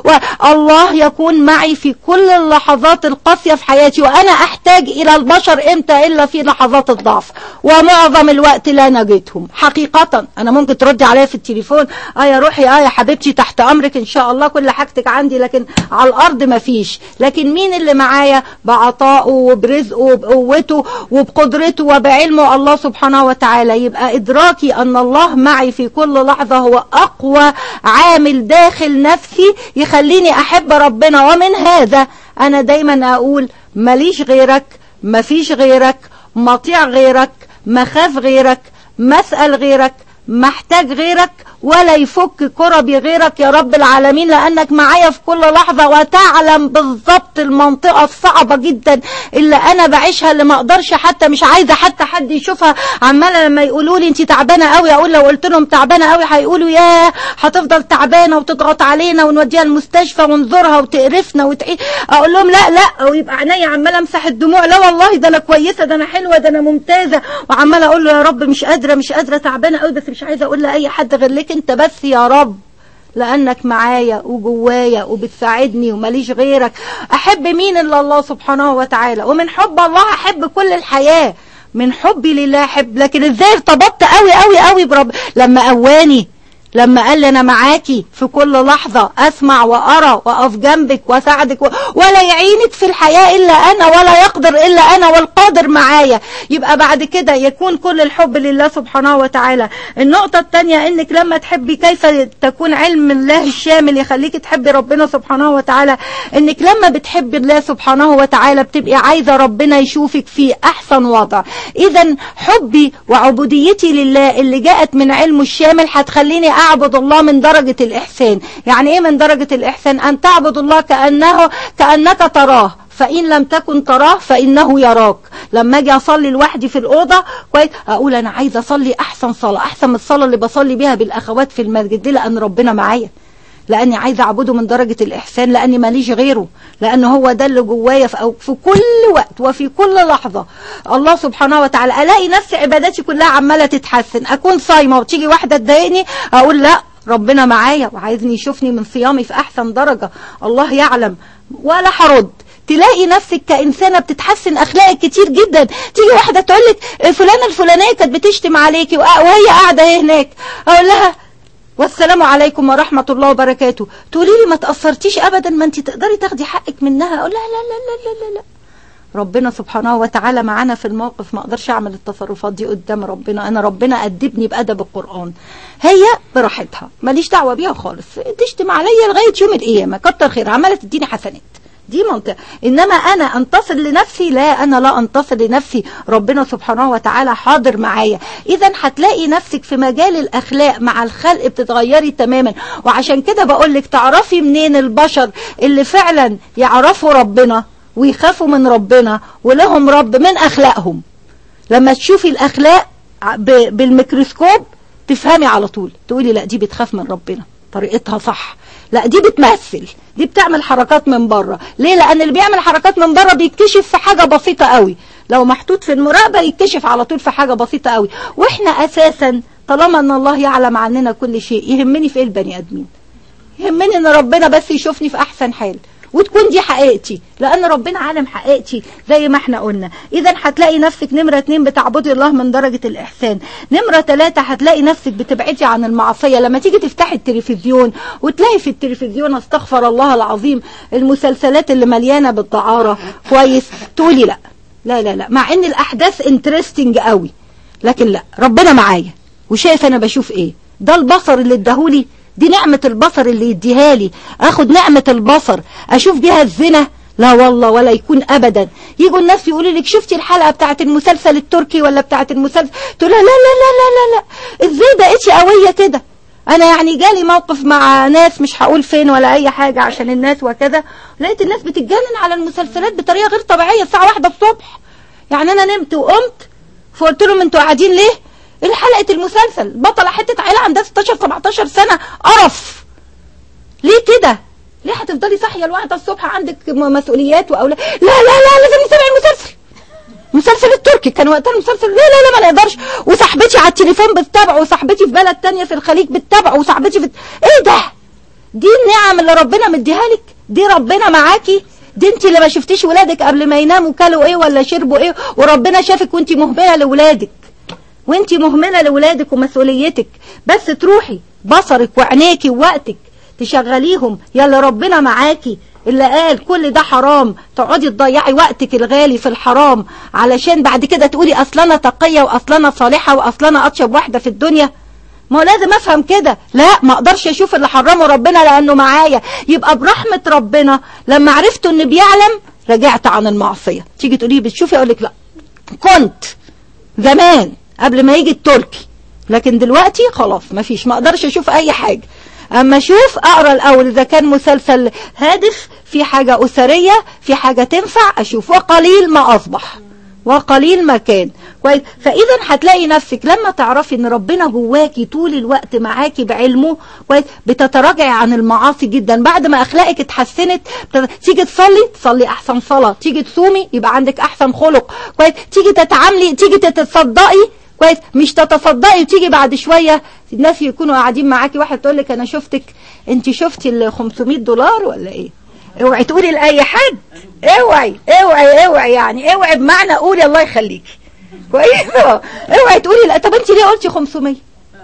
الله يكون معي في كل اللحظات القاسية في حياتي، وأنا أحتاج إلى البشر إمتى إلا في لحظات الضعف، ومعظم الوقت لا نجدهم حقيقة. أنا ممكن تردي عليا في التليفون آه يا روحي، آه يا حبيبتي، تحت أمرك إن شاء الله، كل حاجتك عندي، لكن على الأرض ما فيش. لكن مين اللي معايا بعطائه وبرزقه وبقوته وبقدرته وبعلمه؟ الله سبحانه وتعالى. يبقى إدراكي أن الله معي في كل لحظة هو أقوى عامل داخل نفسي يخليني أحب ربنا. ومن هذا أنا دايما أقول ماليش غيرك، مفيش غيرك، مطيع غيرك، مخاف غيرك، مسأل غيرك، محتاج غيرك، ولا يفك كربي غيرك يا رب العالمين، لأنك معايا في كل لحظة وتعلم بالضبط المنطقة الصعبة جدا اللي أنا بعيشها، اللي ما أقدرش حتى، مش عايزة حتى حد يشوفها. عمالة لما يقولوا لي أنت تعبانة قوي، أقول لو قلت لهم تعبانة قوي هيقولوا ياه هتفضل تعبانة وتضغط علينا ونوديها المستشفى ونزورها وتقرفنا وتعيش. أقول لهم لا لا، ويبقى عينيا عمالة امسح الدموع، لا والله ده أنا كويسة، ده أنا حلوة، ده أنا ممتازة، وعمالة أقول له يا رب مش قادرة مش قادرة تعبانة قوي، بس مش عايزة أقول لأي حد غير لك انت بس يا رب، لأنك معايا وجوايا وبتساعدني وماليش غيرك. أحب مين إلا الله سبحانه وتعالى؟ ومن حب الله أحب كل الحياة، من حبي لله أحب. لكن إزاي ارتبطت قوي قوي قوي برب؟ لما قواني، لما قال لي أنا معاكي في كل لحظة، أسمع وأرى وأقف جنبك وأساعدك و... ولا يعينك في الحياة إلا أنا، ولا يقدر إلا أنا، والقادر معايا. يبقى بعد كده يكون كل الحب لله سبحانه وتعالى. النقطة الثانية إنك لما تحبي، كيف تكون علم الله الشامل يخليك تحبي ربنا سبحانه وتعالى؟ إنك لما بتحبي الله سبحانه وتعالى بتبقي عايزة ربنا يشوفك في أحسن وضع. إذا حبي وعبوديتي لله اللي جاءت من علمه الشامل هتخليني أعبد الله من درجة الإحسان. يعني إيه من درجة الإحسان؟ أن تعبد الله كأنه كأنك تراه، فإن لم تكن تراه فإنه يراك. لما أجي أصلي لوحدي في الأوضة كويس، أقول أنا عايزة أصلي أحسن صلاة، أحسن من الصلاة اللي بصلي بيها بالأخوات في المسجد دي، لأن ربنا معايا، لأني عايزة أعبده من درجة الإحسان، لأني ماليش غيره، لأن هو ده اللي جوايا في, في كل وقت وفي كل لحظة. الله سبحانه وتعالى. ألاقي نفسي عباداتي كلها عمالة تتحسن، أكون صايمة وتيجي واحدة تضايقني أقول لا، ربنا معايا وعايزني يشوفني من صيامي في أحسن درجة، الله يعلم، ولا حرد. تلاقي نفسك كإنسانة بتتحسن أخلاقك كتير جدا. تيجي واحدة تقولك فلانة الفلانية كانت بتشتم عليكي وهي قاعدة هناك، أقول لها والسلام عليكم ورحمة الله وبركاته، تقولي لي ما تأثرتيش أبدا، ما أنت تقدري تاخدي حقك منها. أقول لها لا لا لا لا لا لا، ربنا سبحانه وتعالى معانا في الموقف، ما أقدرش أعمل التصرفات دي قدام ربنا. أنا ربنا أدبني بأدب القرآن، هي براحتها ماليش دعوة بيها خالص، تشتم عليا لغاية يوم القيامة كتر خير، عمالة تديني حسنات، دي منطقة. إنما أنا أنتصر لنفسي؟ لا، أنا لا أنتصر لنفسي، ربنا سبحانه وتعالى حاضر معايا. إذا هتلاقي نفسك في مجال الأخلاق مع الخلق بتتغيري تماما. وعشان كده بقولك تعرفي منين البشر اللي فعلا يعرفوا ربنا ويخافوا من ربنا ولهم رب؟ من أخلاقهم. لما تشوفي الأخلاق بالميكروسكوب تفهمي على طول، تقولي لا دي بتخاف من ربنا، طريقتها صح، لا دي بتمثل، دي بتعمل حركات من بره. ليه؟ لأن اللي بيعمل حركات من بره بيتكشف في حاجة بسيطة قوي، لو محطوط في المراقبة يتكشف على طول في حاجة بسيطة قوي. واحنا أساسا طالما أن الله يعلم عننا كل شيء، يهمني في إيه البني آدمين؟ يهمني أن ربنا بس يشوفني في أحسن حال، وتكون دي حقيقتي، لان ربنا عالم حقيقتي زي ما احنا قلنا. اذا هتلاقي نفسك نمرة اتنين بتعبدي الله من درجة الاحسان. نمرة تلاتة هتلاقي نفسك بتبعدي عن المعصية. لما تيجي تفتحي التلفزيون وتلاقي في التلفزيون استغفر الله العظيم المسلسلات اللي مليانة بالدعارة كويس، تقولي لا لا لا لا، مع ان الاحداث انترستنج قوي، لكن لا، ربنا معايا وشايف انا بشوف ايه. ده البصر اللي اداهولي، دي نعمة البصر اللي يديها لي. اخد نعمة البصر اشوف بيها الزنا؟ لا والله ولا يكون ابدا. يجوا الناس يقولوا لك شفتي الحلقة بتاعت المسلسل التركي ولا بتاعت المسلسل، تقول لا لا لا لا لا لا، ازاي بقيتي قوية كده؟ انا يعني جالي موقف مع ناس مش هقول فين ولا اي حاجة عشان الناس وكذا، لقيت الناس بتتجنن على المسلسلات بطريقة غير طبيعية الساعة واحدة الصبح. يعني انا نمت وقمت فقلت لهم انتوا قاعدين ليه؟ الحلقة المسلسل بطلة حتة عيلة عندها ستاشر سبعتاشر سنة، قرف. ليه كده؟ ليه هتفضلي صاحية الواحدة الصبح عندك مسؤوليات واولاد؟ لا لا لا، لازم نتابع المسلسل. المسلسل التركي كان وقتها المسلسل، لا لا لا ما نقدرش. وصاحبتي على التليفون بتتابعه، وصاحبتي في بلد تانية في الخليج بتتابعه، وصاحبتي في ايه ده؟ دي النعم اللي ربنا مديها لك، دي ربنا معاكي. دي انت اللي ما شفتيش ولادك قبل ما يناموا كلوا ايه ولا شربوا ايه، وربنا شافك وانت مهملة لولادك، وانت مهملة لولادك ومسؤوليتك. بس تروحي بصرك وعينيكي ووقتك تشغليهم يلا ربنا معاكي، اللي قال كل ده حرام تقعدي تضيعي وقتك الغالي في الحرام علشان بعد كده تقولي اصل انا تقية واصل انا صالحة واصل انا اطيب واحدة في الدنيا. ما لازم افهم كده، لا ما اقدرش اشوف اللي حرمه ربنا لانه معايا. يبقى برحمة ربنا لما عرفته ان بيعلم رجعت عن المعصية. تيجي تقولي بتشوفي اقول لك لا، كنت زمان قبل ما يجي التركي، لكن دلوقتي خلاص ما فيش، ما اقدرش اشوف اي حاجة. اما اشوف اقرا الاول اذا كان مسلسل هادف، في حاجة اسرية، في حاجة تنفع اشوف، وقليل ما اصبح وقليل ما كان كويس. فاذا هتلاقي نفسك لما تعرفي ان ربنا جواكي طول الوقت معاكي بعلمه كويس، بتتراجعي عن المعاصي جدا. بعد ما اخلاقك اتحسنت تيجي تصلي تصلي احسن صلاة، تيجي تصومي يبقى عندك احسن خلق كويس، تيجي تتعاملي، تيجي تتصدقي كويس، مش تتصدقي وتيجي بعد شوية الناس يكونوا قاعدين معاكي واحد تقول لك انا شفتك، انت شفتي ال خمسمية دولار ولا ايه؟ اوعي تقولي لاي حد، اوعي اوعي اوعي يعني اوعي بمعنى قولي الله يخليكي كويس. اوعي تقولي لا. طب انت ليه قلتي خمسمية؟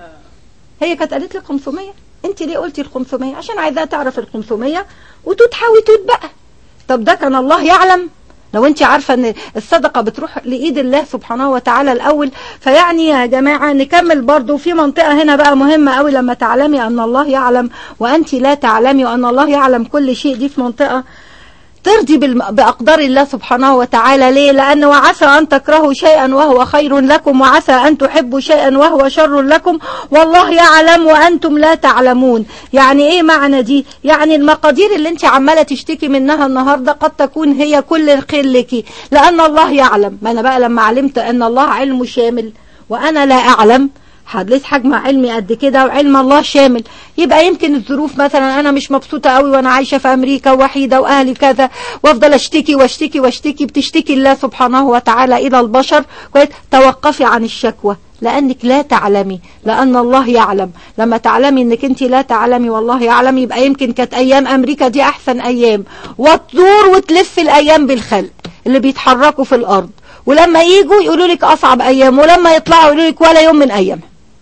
هي كانت قالت لك خمسمية، انت ليه قلتي ال خمسمية؟ عشان عايزاها تعرف ال خمسمية وتتحاول تتبقى. طب ده كان الله يعلم؟ لو انت عارفة ان الصدقة بتروح لإيد الله سبحانه وتعالى الأول. فيعني يا جماعة نكمل برضو في منطقة هنا بقى مهمة قوي، لما تعلمي أن الله يعلم وأنت لا تعلمي وأن الله يعلم كل شيء، دي في منطقة ترضي بأقدار الله سبحانه وتعالى. ليه؟ لأنه وعسى أن تكرهوا شيئا وهو خير لكم، وعسى أن تحبوا شيئا وهو شر لكم، والله يعلم وأنتم لا تعلمون. يعني إيه معنى دي؟ يعني المقادير اللي انت عمالة تشتكي منها النهاردة قد تكون هي كل الخير لك، لأن الله يعلم. ما أنا بقى لما علمت أن الله علم شامل وأنا لا أعلم، حدلت حجم علمي قد كده وعلم الله شامل، يبقى يمكن الظروف مثلا انا مش مبسوطة قوي وانا عايشة في امريكا وحيدة واهلي كذا، وافضل اشتكي واشتكي واشتكي. بتشتكي الله سبحانه وتعالى الى البشر كويس، توقفي عن الشكوى لانك لا تعلمي، لان الله يعلم. لما تعلمي انك انت لا تعلمي والله يعلم، يبقى يمكن كانت ايام امريكا دي احسن ايام، وتدور وتلف الايام بالخلق اللي بيتحركوا في الارض، ولما يجوا يقولوا لك اصعب ايام، ولما يطلعوا يقولوا لك ولا يوم من ايام.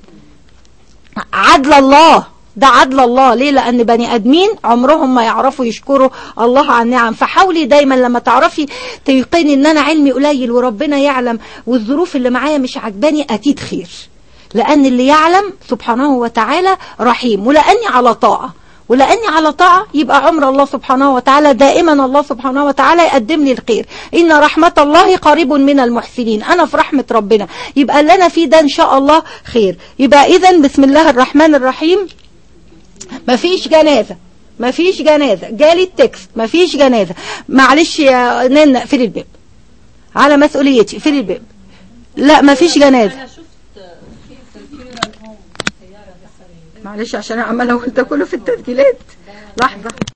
عدل الله، ده عدل الله. ليه؟ لأن بني أدمين عمرهم ما يعرفوا يشكروا الله عن نعم. فحاولي دايما لما تعرفي تيقيني ان انا علمي قليل وربنا يعلم والظروف اللي معايا مش عجباني، اكيد خير، لأن اللي يعلم سبحانه وتعالى رحيم. ولأني على طاعة ولأني على طاعة يبقى عمر الله سبحانه وتعالى دائما الله سبحانه وتعالى يقدم لي الخير. إن رحمة الله قريب من المحسنين. أنا في رحمة ربنا، يبقى اللي أنا فيه ده إن شاء الله خير. يبقى إذن بسم الله الرحمن الرحيم. مفيش جنازة، مفيش جنازة، جالي التكست مفيش جنازة. معلش يا نن اقفلي الباب على مسؤوليتي، اقفلي الباب. لا مفيش جنازة، معلش عشان انا عماله اقول ده كله في التسجيلات. لحظة.